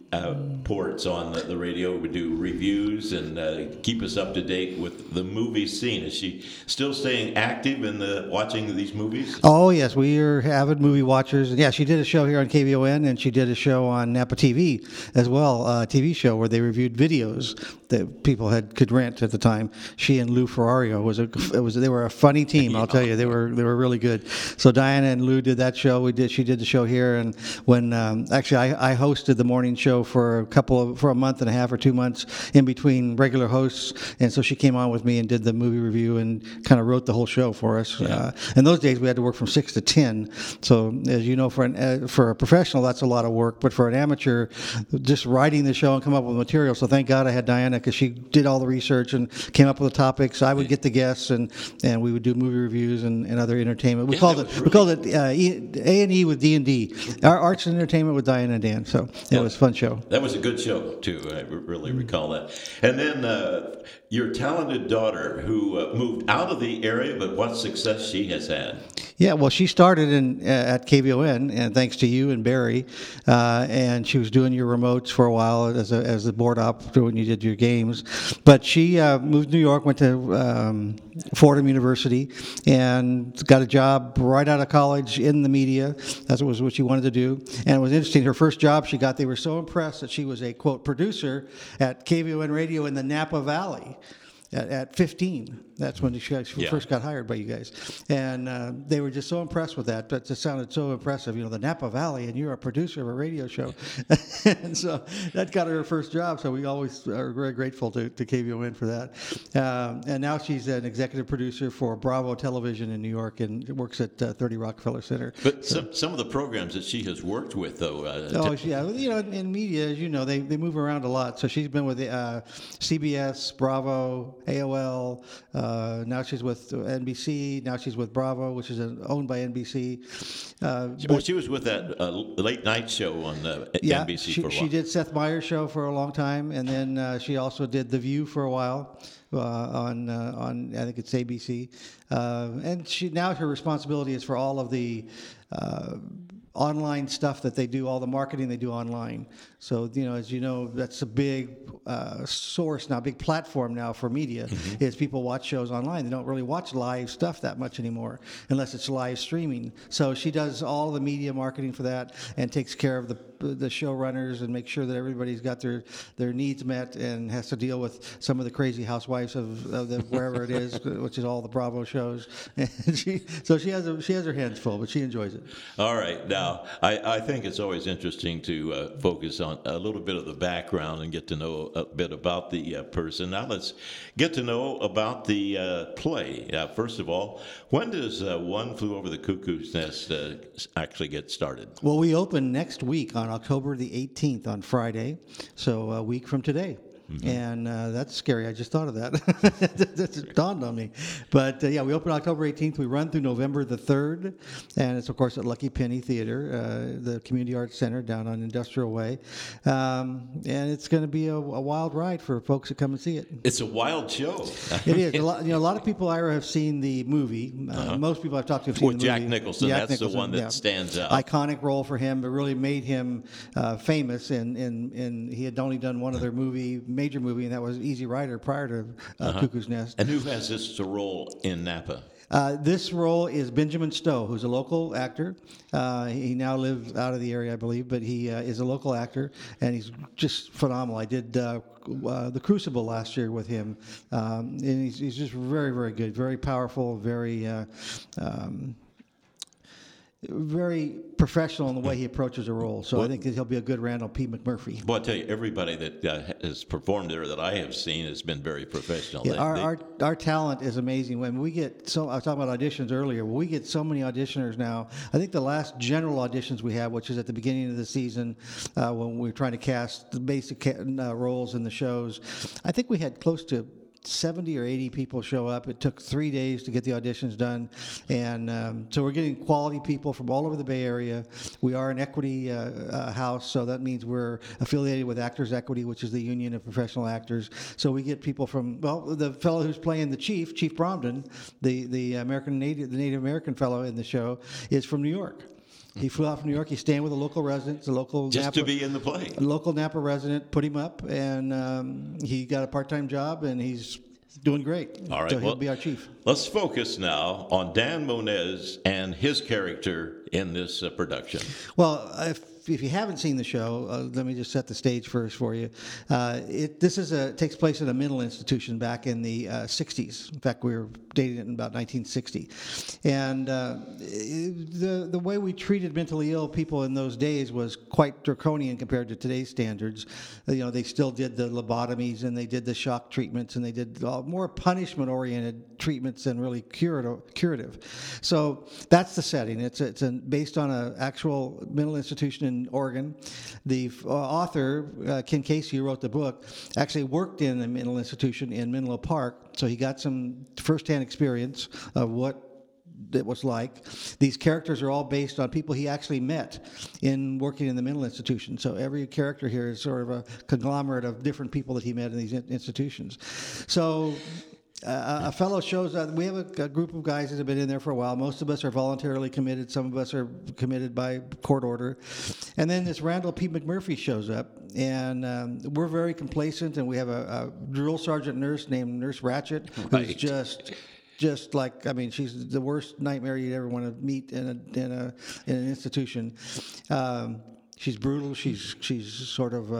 ports on the radio, would do reviews and keep us up to date with the movie scene. Is she still staying active in watching these movies? Oh, yes. We are avid movie watchers. Yeah, she did a show here on KVON, and she did a show on Napa TV as well, a TV show where they reviewed videos that people could rent at the time. She and Lou Ferrario they were a funny team, I'll tell you. They were really good. So Diana and Lou did that show. She did the show here, and when actually I hosted the morning show for a month and a half or 2 months in between regular hosts, and so she came on with me and did the movie review and kind of wrote the whole show for us. Yeah. In those days we had to work from 6 to 10. So as you know, for a professional that's a lot of work, but for an amateur, just writing the show and come up with material. So thank God I had Diana, because she did all the research and came up with the topics. I would get the guests, and we would do movie reviews and other entertainment. We called it A&E with D&D, our arts and entertainment with Diana and Dan. So it was a fun show. That was a good show too. I really recall that. And then your talented daughter, who moved out of the area, but what success she has had. Yeah, well, she started at KVON, and thanks to you and Barry, and she was doing your remotes for a while as the board op when you did your games. But she moved to New York, went to Fordham University, and got a job right out of college in the media. That was what she wanted to do. And it was interesting. Her first job she got, they were so impressed that she was a, quote, producer at KVON Radio in the Napa Valley. At 15, that's when she first got hired by you guys, and they were just so impressed with that. That just sounded so impressive, the Napa Valley, and you're a producer of a radio show, and so that got her first job. So we always are very grateful to KVON for that. And now she's an executive producer for Bravo Television in New York, and works at 30 Rockefeller Center. But some of the programs that she has worked with, though. In media, as you know, they move around a lot. So she's been with CBS, Bravo, AOL. Now she's with NBC. Now she's with Bravo, which is owned by NBC. She was with that late night show on NBC for a while. She did Seth Meyers' show for a long time, and then she also did The View for a while on I think it's ABC. And now her responsibility is for all of the online stuff that they do, all the marketing they do online. So, as you know, that's a big source now, big platform now for media, is people watch shows online. They don't really watch live stuff that much anymore, unless it's live streaming. So she does all the media marketing for that, and takes care of the showrunners and makes sure that everybody's got their needs met, and has to deal with some of the crazy housewives of wherever it is, which is all the Bravo shows. And she has her hands full, but she enjoys it. All right. Now, I think it's always interesting to focus on a little bit of the background and get to know a bit about the person. Now let's get to know about the play. First of all, when does One Flew Over the Cuckoo's Nest actually get started? Well, we open next week on October the 18th on Friday, so a week from today. And that's scary. I just thought of that. That dawned on me. But we open October 18th. We run through November the 3rd. And it's, of course, at Lucky Penny Theater, the Community Arts Center down on Industrial Way. And it's going to be a wild ride for folks to come and see it. It's a wild show. It is. A lot of people, Ira, have seen the movie. Most people I've talked to have seen the movie. Jack Nicholson. That's the one that stands out. Iconic role for him, but really made him famous. And he had only done one other major movie, and that was Easy Rider prior to Cuckoo's Nest. And who has this role in Napa? This role is Benjamin Stowe, who's a local actor. He now lives out of the area, I believe, but he is a local actor, and he's just phenomenal. I did The Crucible last year with him, and he's just very, very good, very powerful, very professional in the way he approaches a role. So I think he'll be a good Randall P. McMurphy. Well, I tell you, everybody that has performed there that I have seen has been very professional. Yeah, our talent is amazing. When we get I was talking about auditions earlier. We get so many auditioners now. I think the last general auditions we had, which is at the beginning of the season, when we were trying to cast the basic roles in the shows, I think we had close to 70 or 80 people show up. It took 3 days to get the auditions done, and so we're getting quality people from all over the Bay Area. We are an equity house, so that means we're affiliated with Actors Equity, which is the union of professional actors. So we get people from, the fellow who's playing the Chief Bromden, the Native American fellow in the show, is from New York. He flew out from New York. He's staying with a local resident, a local just Napa, to be in the play. A local Napa resident put him up, and he got a part-time job, and he's doing great. All right, so he'll be our chief. Let's focus now on Dan Moniz and his character in this production. Well, if you haven't seen the show, let me just set the stage first for you. It takes place in a mental institution back in the 60s. In fact, we were dating it in about 1960. And the way we treated mentally ill people in those days was quite draconian compared to today's standards. They still did the lobotomies, and they did the shock treatments, and they did more punishment-oriented treatments than really curative. So that's the setting. It's based on an actual mental institution in Oregon. The author, Ken Casey, who wrote the book, actually worked in a mental institution in Menlo Park, so he got some firsthand experience of what it was like. These characters are all based on people he actually met in working in the mental institution. So every character here is sort of a conglomerate of different people that he met in these institutions. So a fellow shows up. We have a group of guys that have been in there for a while. Most of us are voluntarily committed. Some of us are committed by court order. And then this Randall P. McMurphy shows up, and we're very complacent, and we have a drill sergeant nurse named Nurse Ratchet, who's just like, I mean, she's the worst nightmare you'd ever want to meet in an institution. She's brutal. She's sort of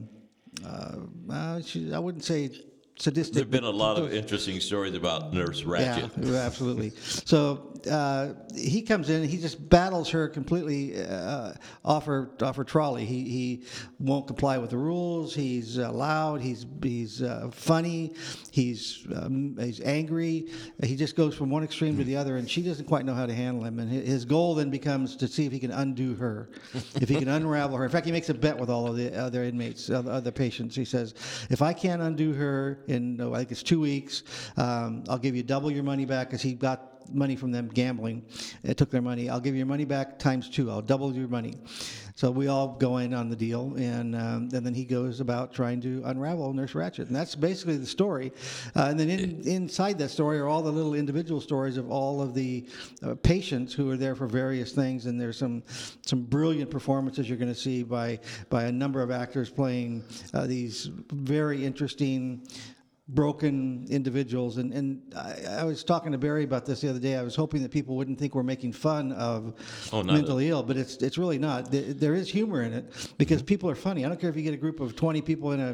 I wouldn't say sadistic. There have been a lot of interesting stories about Nurse Ratchet. Yeah, absolutely. So he comes in and he just battles her completely off her trolley. He won't comply with the rules. He's loud. He's funny. He's angry. He just goes from one extreme to the other, and she doesn't quite know how to handle him. And his goal then becomes to see if he can undo her, if he can unravel her. In fact, he makes a bet with all of the other inmates, other patients. He says, if I can't undo her in, I think it's 2 weeks, I'll give you double your money back, because he got money from them gambling. It took their money. I'll give you your money back times 2. I'll double your money. So we all go in on the deal, and then he goes about trying to unravel Nurse Ratchet. And that's basically the story. And then inside that story are all the little individual stories of all of the patients who are there for various things. And there's some brilliant performances you're going to see by a number of actors playing these very interesting, broken individuals. And I was talking to Barry about this the other day. I was hoping that people wouldn't think we're making fun of mentally ill, but it's really not. There is humor in it, because people are funny. I don't care if you get a group of 20 people in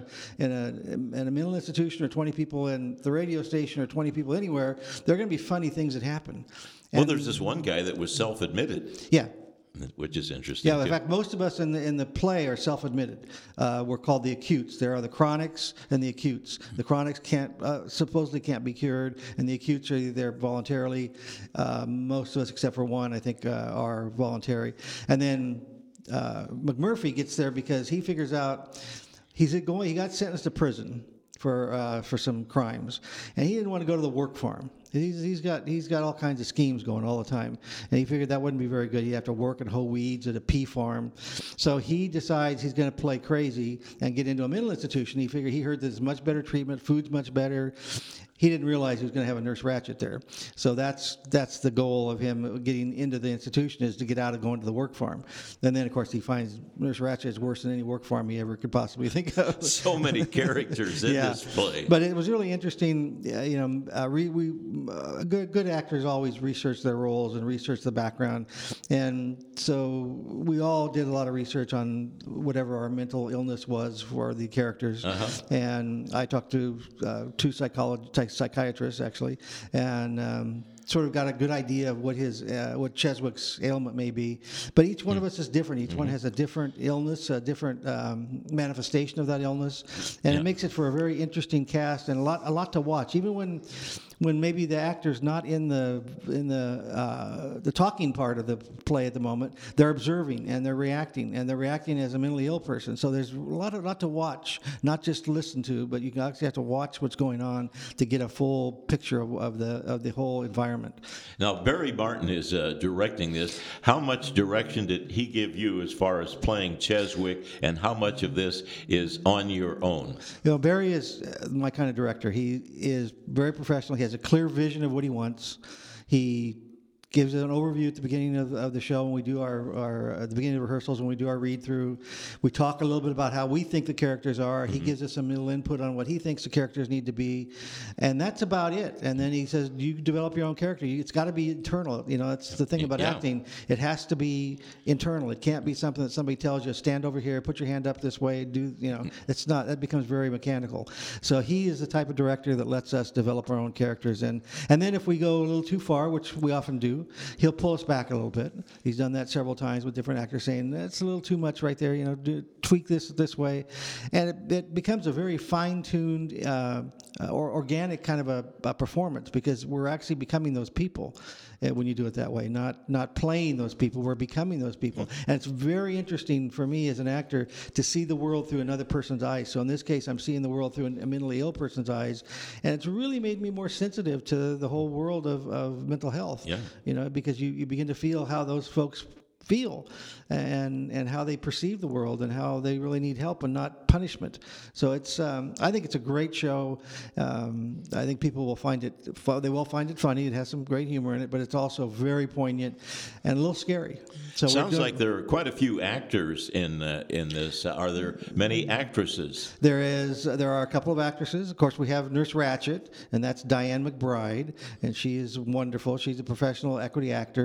a mental institution, or 20 people in the radio station, or 20 people anywhere. There are going to be funny things that happen. Well, there's this one guy that was self-admitted. Yeah. Which is interesting. Yeah, in fact, most of us in the play are self-admitted. We're called the acutes. There are the chronics and the acutes. The chronics supposedly can't be cured, and the acutes are either voluntarily. Most of us, except for one, I think, are voluntary. And then McMurphy gets there because he figures out he got sentenced to prison for some crimes, and he didn't want to go to the work farm. He's got all kinds of schemes going all the time, and he figured that wouldn't be very good. He'd have to work and hoe weeds at a pea farm. So he decides he's going to play crazy and get into a mental institution. He heard there's much better treatment, food's much better. He didn't realize he was going to have a Nurse Ratchet there. So that's the goal of him getting into the institution, is to get out of going to the work farm. And then, of course, he finds Nurse Ratchet is worse than any work farm he ever could possibly think of. So many characters in this play. But it was really interesting. Good actors always research their roles and research the background. And so we all did a lot of research on whatever our mental illness was for the characters. And I talked to two psychiatrists, actually, and sort of got a good idea of what Cheswick's ailment may be. But each one of us is different. Each one has a different illness, a different manifestation of that illness, and it makes it for a very interesting cast and a lot to watch. Even when maybe the actor's not in the talking part of the play at the moment, they're observing and they're reacting as a mentally ill person. So there's a lot to watch, not just listen to, but you actually have to watch what's going on to get a full picture of the whole environment. Now, Barry Martin is directing this. How much direction did he give you as far as playing Cheswick, and how much of this is on your own? Barry is my kind of director. He is very professional. He has a clear vision of what he wants. He gives an overview at the beginning of the show when we do our at the beginning of rehearsals when we do our read through. We talk a little bit about how we think the characters are. He gives us some little input on what he thinks the characters need to be, and that's about it. And then he says, you develop your own character. It's got to be internal. That's the thing about acting. It has to be internal. It can't be something that somebody tells you, stand over here, put your hand up this way, do, it's not, that becomes very mechanical. So he is the type of director that lets us develop our own characters. And then if we go a little too far, which we often do, he'll pull us back a little bit. He's done that several times with different actors saying, that's a little too much right there, tweak this way. And it becomes a very fine-tuned or organic kind of a performance, because we're actually becoming those people when you do it that way, not playing those people, we're becoming those people. And it's very interesting for me as an actor to see the world through another person's eyes. So in this case, I'm seeing the world through a mentally ill person's eyes, and it's really made me more sensitive to the whole world of mental health. Because you begin to feel how those folks feel and how they perceive the world and how they really need help and not punishment. So it's I think it's a great show. I think people will find it funny. It has some great humor in it, but it's also very poignant and a little scary. So sounds like there are quite a few actors in this. Are there many actresses? There are a couple of actresses. Of course, we have Nurse Ratched, and that's Diane McBride, and she is wonderful. She's a professional equity actor.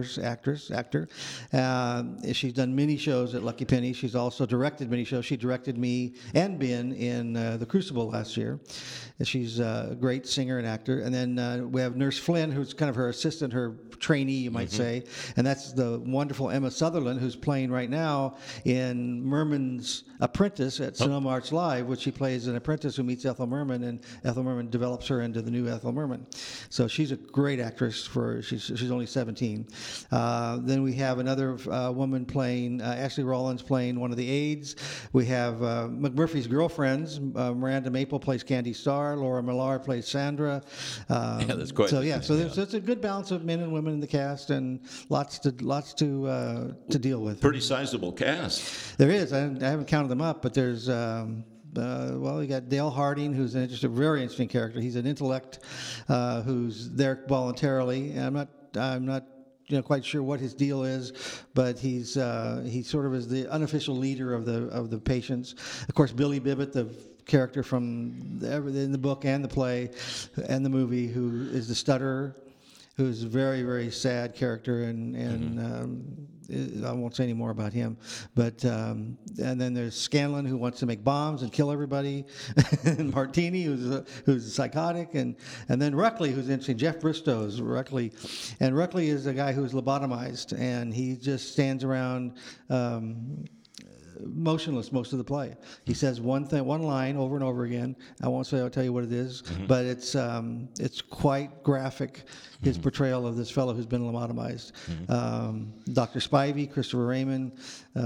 She's done many shows at Lucky Penny. She's also directed many shows. She directed me and Ben in The Crucible last year. She's a great singer and actor. And then we have Nurse Flynn, who's kind of her assistant, her trainee, you might say. And that's the wonderful Emma Sutherland, who's playing right now in Merman's Apprentice at Sonoma Arts Live, which she plays an apprentice who meets Ethel Merman, and Ethel Merman develops her into the new Ethel Merman. So she's a great actress. She's only 17. Then we have another woman playing, Ashley Rollins playing one of the aides. We have McMurphy's girlfriends. Miranda Maple plays Candy Starr. Laura Millar plays Sandra. That's quite. So it's a good balance of men and women in the cast, and lots to deal with. Pretty sizable cast. There is. I haven't counted them up, but there's. You got Dale Harding, who's a very interesting character. He's an intellect who's there voluntarily. I'm not quite sure what his deal is, but he sort of is the unofficial leader of the patients. Of course, Billy Bibbett, the character from in the book and the play and the movie, who is the stutterer, who's a very, very sad character, and I won't say any more about him. But and then there's Scanlon, who wants to make bombs and kill everybody, and Martini, who's psychotic, and then Ruckley, who's interesting. Jeff Bristow's Ruckley, and Ruckley is a guy who's lobotomized, and he just stands around. Motionless most of the play. He says one line over and over again. I'll tell you what it is, but it's quite graphic, his portrayal of this fellow who's been lobotomized. Dr. Spivey, Christopher Raymond.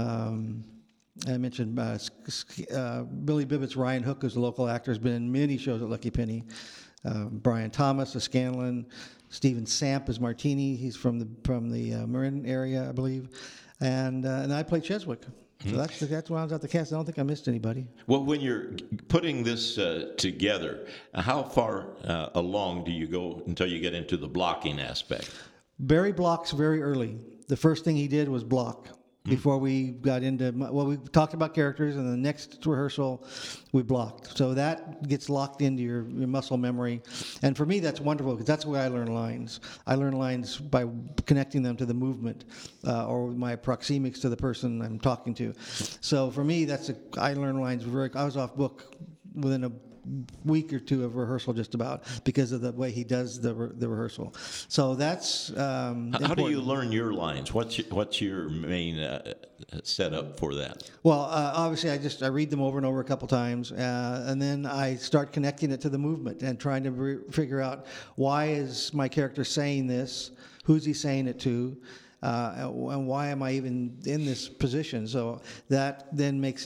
I mentioned Billy Bibbitt's Ryan Hook, who's a local actor, has been in many shows at Lucky Penny. Brian Thomas as Scanlon. Stephen Samp as Martini. He's from the Marin area, I believe. And I play Cheswick. So that's rounds out the cast. I don't think I missed anybody. Well, when you're putting this together, how far along do you go until you get into the blocking aspect? Barry blocks very early. The first thing he did was block before we got into, we talked about characters, and the next rehearsal we blocked. So that gets locked into your muscle memory. And for me, that's wonderful, because that's where I learn lines. I learn lines by connecting them to the movement or my proxemics to the person I'm talking to. So for me, I learn lines I was off book within a week or two of rehearsal, just about, because of the way he does the rehearsal. So that's how do you learn your lines? What's your main setup for that? Well, obviously I read them over and over a couple times, and then I start connecting it to the movement and trying to figure out, why is my character saying this? Who's he saying it to? And why am I even in this position? So that then makes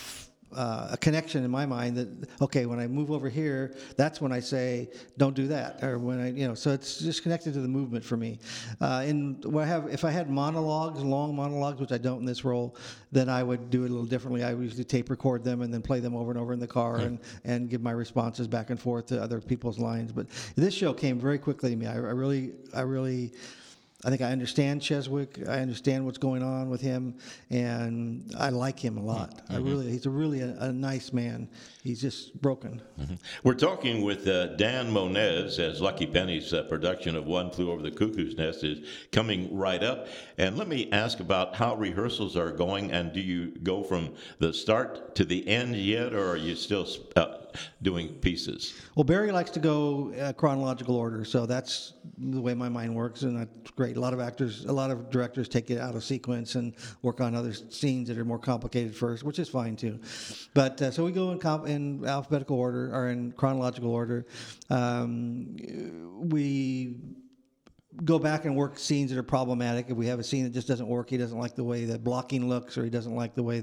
a connection in my mind that, okay, when I move over here, that's when I say, don't do that. Or when so it's just connected to the movement for me. If I had long monologues, which I don't in this role, then I would do it a little differently. I would usually tape record them and then play them over and over in the car and give my responses back and forth to other people's lines. But this show came very quickly to me. I really I think I understand Cheswick. I understand what's going on with him, and I like him a lot. He's really a nice man. He's just broken. We're talking with Dan Moniz as Lucky Penny's production of One Flew Over the Cuckoo's Nest is coming right up. And let me ask about how rehearsals are going, and do you go from the start to the end yet, or are you still doing pieces? Well, Barry likes to go chronological order, so that's the way my mind works, and that's great. A lot of directors take it out of sequence and work on other scenes that are more complicated first, which is fine too. But so we go in alphabetical order or in chronological order. We go back and work scenes that are problematic. If we have a scene that just doesn't work, he doesn't like the way the blocking looks, or he doesn't like the way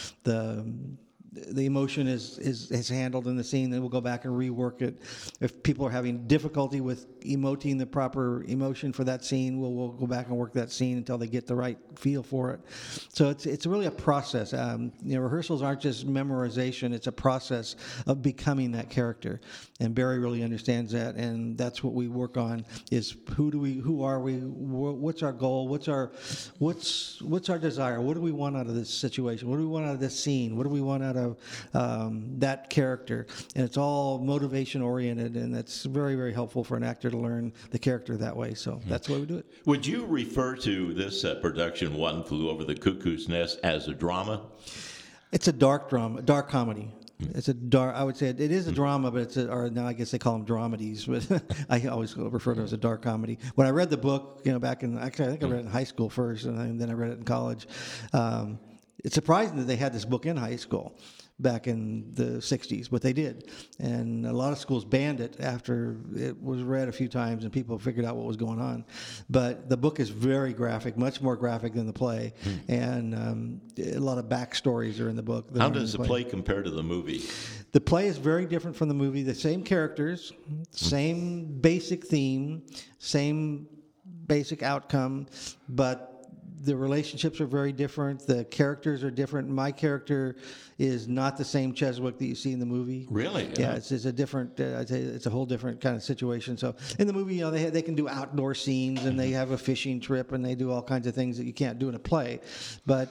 the emotion is handled in the scene, then we'll go back and rework it. If people are having difficulty with emoting the proper emotion for that scene, we'll go back and work that scene until they get the right feel for it. So it's really a process. Rehearsals aren't just memorization, it's a process of becoming that character. And Barry really understands that, and that's what we work on, is who are we, what's our goal, what's our desire, what do we want out of this situation, what do we want out of this scene, what do we want out of that character. And it's all motivation oriented, and that's very, very helpful for an actor to learn the character that way. So that's why we do it. Would you refer to this production, One Flew Over the Cuckoo's Nest, as a drama? It's a dark drama, dark comedy. It's a dark. I would say it is a drama, but or now I guess they call them dramedies. But I always refer to it as a dark comedy. When I read the book, back in I think I read it in high school first, and then I read it in college. It's surprising that they had this book in high school back in the 60s, but they did. And a lot of schools banned it after it was read a few times and people figured out what was going on. But the book is very graphic, much more graphic than the play. And a lot of backstories are in the book. How does the play compare to the movie? The play is very different from the movie. The same characters, same basic theme, same basic outcome, but the relationships are very different. The characters are different. My character is not the same Cheswick that you see in the movie. Really? Yeah, it's a different. I'd say it's a whole different kind of situation. So in the movie, they can do outdoor scenes and they have a fishing trip and they do all kinds of things that you can't do in a play. But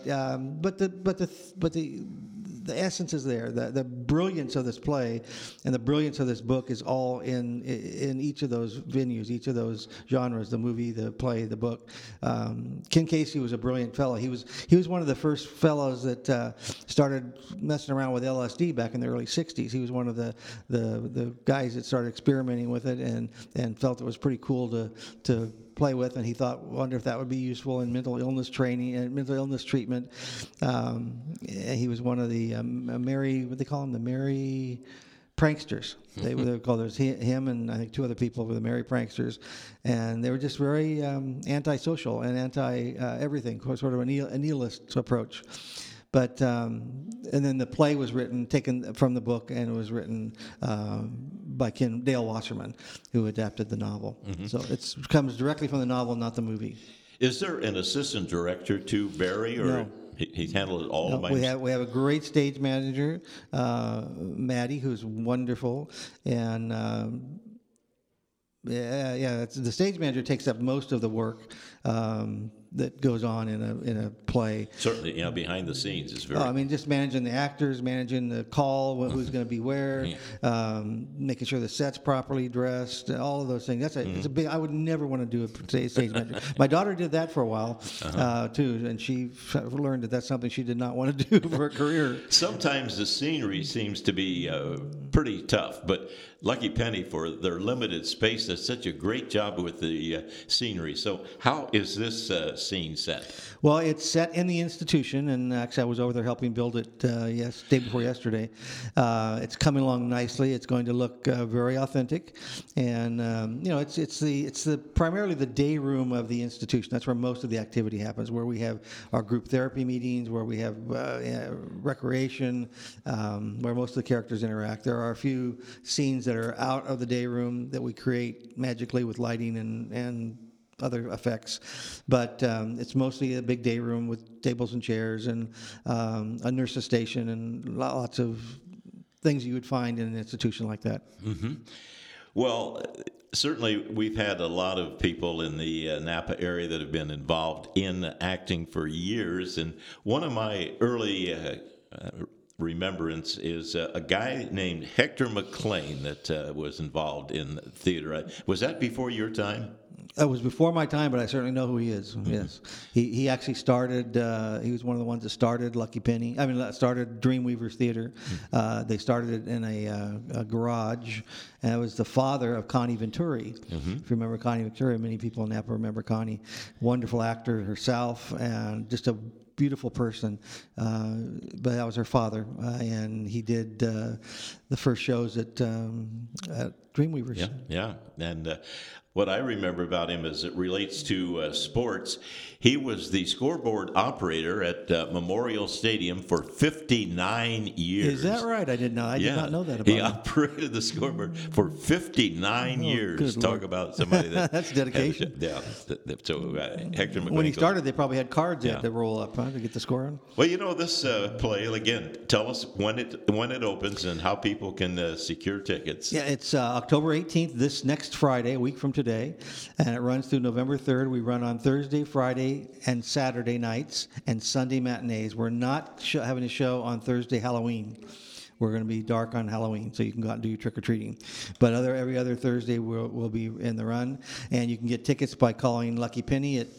the essence is there. The brilliance of this play and the brilliance of this book is all in each of those venues, each of those genres: the movie, the play, the book. Ken Casey was a brilliant fellow. He was one of the first fellows that started messing around with LSD back in the early '60s. He was one of the guys that started experimenting with it and felt it was pretty cool to play with, and he wonder if that would be useful in mental illness training and mental illness treatment. He was one of the what they call them, the merry pranksters. They were called. There's him and I think two other people were the merry pranksters, and they were just very antisocial and anti everything, sort of a nihilist approach. But and then the play was taken from the book, and it was written by Dale Wasserman, who adapted the novel. So it comes directly from the novel, not the movie. Is there an assistant director to Barry, or no? He's handled it all by himself? We have a great stage manager, Maddie, who's wonderful, and the stage manager takes up most of the work that goes on in a play. Certainly, behind the scenes is very. Just managing the actors, managing the call, who's going to be where, making sure the set's properly dressed, all of those things. It's a big. I would never want to do a stage manager. My daughter did that for a while too, and she learned that that's something she did not want to do for her career. Sometimes the scenery seems to be pretty tough, but Lucky Penny, for their limited space, does such a great job with the scenery. So how is this scene set? Well, it's set in the institution, and actually I was over there helping build it day before yesterday. It's coming along nicely. It's going to look very authentic, and it's primarily the day room of the institution. That's where most of the activity happens, where we have our group therapy meetings, where we have recreation, where most of the characters interact. There are a few scenes that are out of the day room that we create magically with lighting and other effects, but it's mostly a big day room with tables and chairs and a nurse's station and lots of things you would find in an institution like that. Well, certainly we've had a lot of people in the Napa area that have been involved in acting for years, and one of my early remembrance is a guy named Hector McLean that was involved in theater. Was that before your time? It was before my time, but I certainly know who he is. Mm-hmm. Yes, he actually started. He was one of the ones that started Lucky Penny. Started Dreamweavers Theater. Mm-hmm. They started it in a garage, and it was the father of Connie Venturi. Mm-hmm. If you remember Connie Venturi, many people in Napa remember Connie. Wonderful actor herself, and just a beautiful person, but that was her father, and he did the first shows at Dreamweavers. Yeah, and what I remember about him as it relates to sports, he was the scoreboard operator at Memorial Stadium for 59 years. Is that right? I did not know that about him. He operated the scoreboard for 59 years. Talk about somebody that... That's dedication. So Hector McLean. When he started, they probably had cards they had to roll up to get the score on. Well, this play, again, tell us when it opens and how people can secure tickets. Yeah, it's October 18th, this next Friday, a week from today, and it runs through November 3rd. We run on Thursday, Friday, and Saturday nights, and Sunday matinees. We're not having a show on Thursday, Halloween. We're going to be dark on Halloween, so you can go out and do your trick-or-treating. But every other Thursday, we'll be in the run, and you can get tickets by calling Lucky Penny at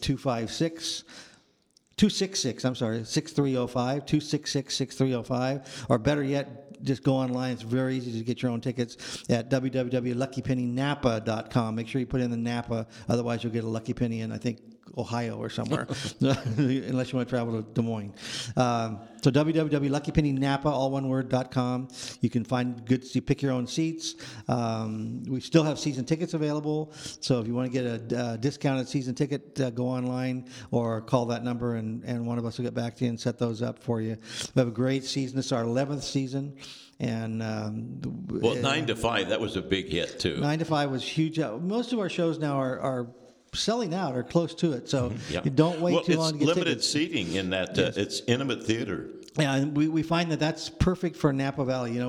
266-6305, 266-6305, or better yet, just go online. It's very easy to get your own tickets at www.luckypennynapa.com. Make sure you put in the Napa, otherwise you'll get a Lucky Penny in, I think, Ohio or somewhere, unless you want to travel to Des Moines. So www.luckypennynapa, all one word.com. You can you pick your own seats. We still have season tickets available, so if you want to get a discounted season ticket, go online or call that number, and one of us will get back to you and set those up for you. We have a great season. This is our 11th season. And 9 to 5, that was a big hit too. 9 to 5 was huge. Most of our shows now are selling out or close to it, so you don't wait too long to get it's limited tickets. Seating in that it's intimate theater. Yeah, and we find that that's perfect for Napa Valley.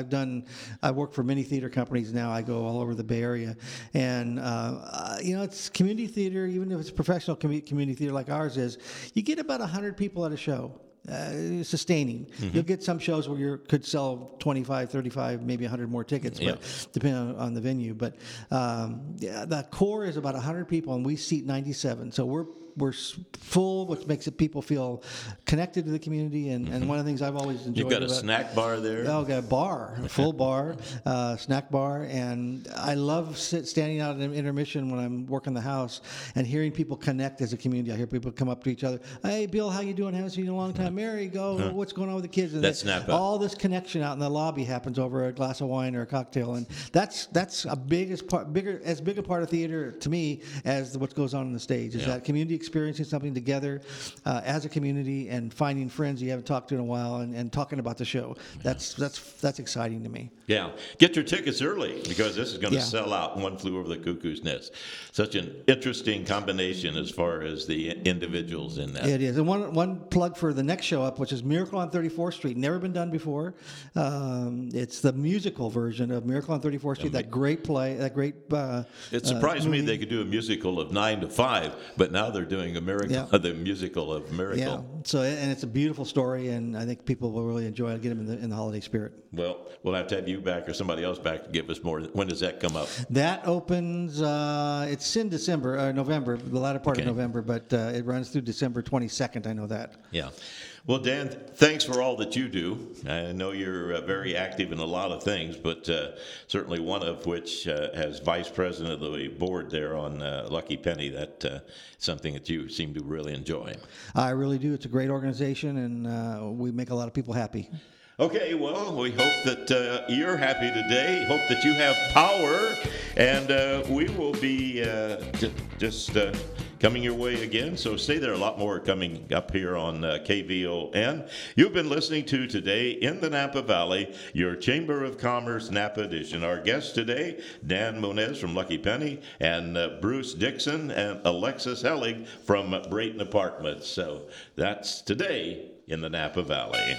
I've worked for many theater companies now. I go all over the Bay Area, and it's community theater. Even if it's professional community theater like ours is, you get about 100 people at a show. Sustaining. Mm-hmm. You'll get some shows where you could sell 25, 35, maybe 100 more tickets, but depending on the venue. But the core is about 100 people, and we seat 97. So we're full, which makes people feel connected to the community. And one of the things I've always enjoyed. You've got a snack bar there. Oh, got a bar, a full bar, snack bar, and I love standing out in intermission when I'm working the house and hearing people connect as a community. I hear people come up to each other. Hey, Bill, how you doing? Haven't seen you in a long time. Mary, what's going on with the kids? And that's Napa. All this connection out in the lobby happens over a glass of wine or a cocktail, and that's as big a part of theater to me as what goes on the stage. Is that community experiencing something together as a community and finding friends you haven't talked to in a while and talking about the show. That's exciting to me. Yeah. Get your tickets early because this is going to sell out. One Flew Over the Cuckoo's Nest. Such an interesting combination as far as the individuals in that. It is. And one plug for the next show up, which is Miracle on 34th Street. Never been done before. It's the musical version of Miracle on 34th Street. That great play. That great It surprised movie. me they could do a musical of 9 to 5, but now they're doing a miracle, the musical of Miracle. Yeah. So, and it's a beautiful story, and I think people will really enjoy it. Get them in the holiday spirit. Well, we'll have to have you back or somebody else back to give us more. When does that come up? That opens. It's in November, the latter part of November, but it runs through December 22nd. I know that. Yeah. Well, Dan, thanks for all that you do. I know you're very active in a lot of things, but certainly one of which as vice president of the board there on Lucky Penny, that's something that you seem to really enjoy. I really do. It's a great organization, and we make a lot of people happy. Okay, well, we hope that you're happy today. Hope that you have power, and we will be just coming your way again. So stay there. A lot more coming up here on KVON. You've been listening to Today in the Napa Valley, your Chamber of Commerce Napa edition. Our guests today, Dan Moniz from Lucky Penny, and Bruce Dixon and Alexis Hellig from Brayton Apartments. So that's Today in the Napa Valley.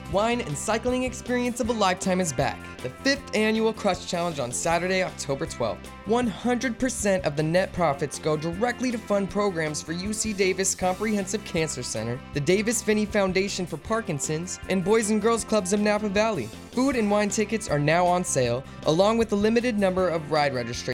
Wine and cycling experience of a lifetime is back. The 5th annual Crush Challenge on Saturday, October 12th. 100% of the net profits go directly to fund programs for UC Davis Comprehensive Cancer Center, the Davis Finney Foundation for Parkinson's, and Boys and Girls Clubs of Napa Valley. Food and wine tickets are now on sale, along with a limited number of ride registrations.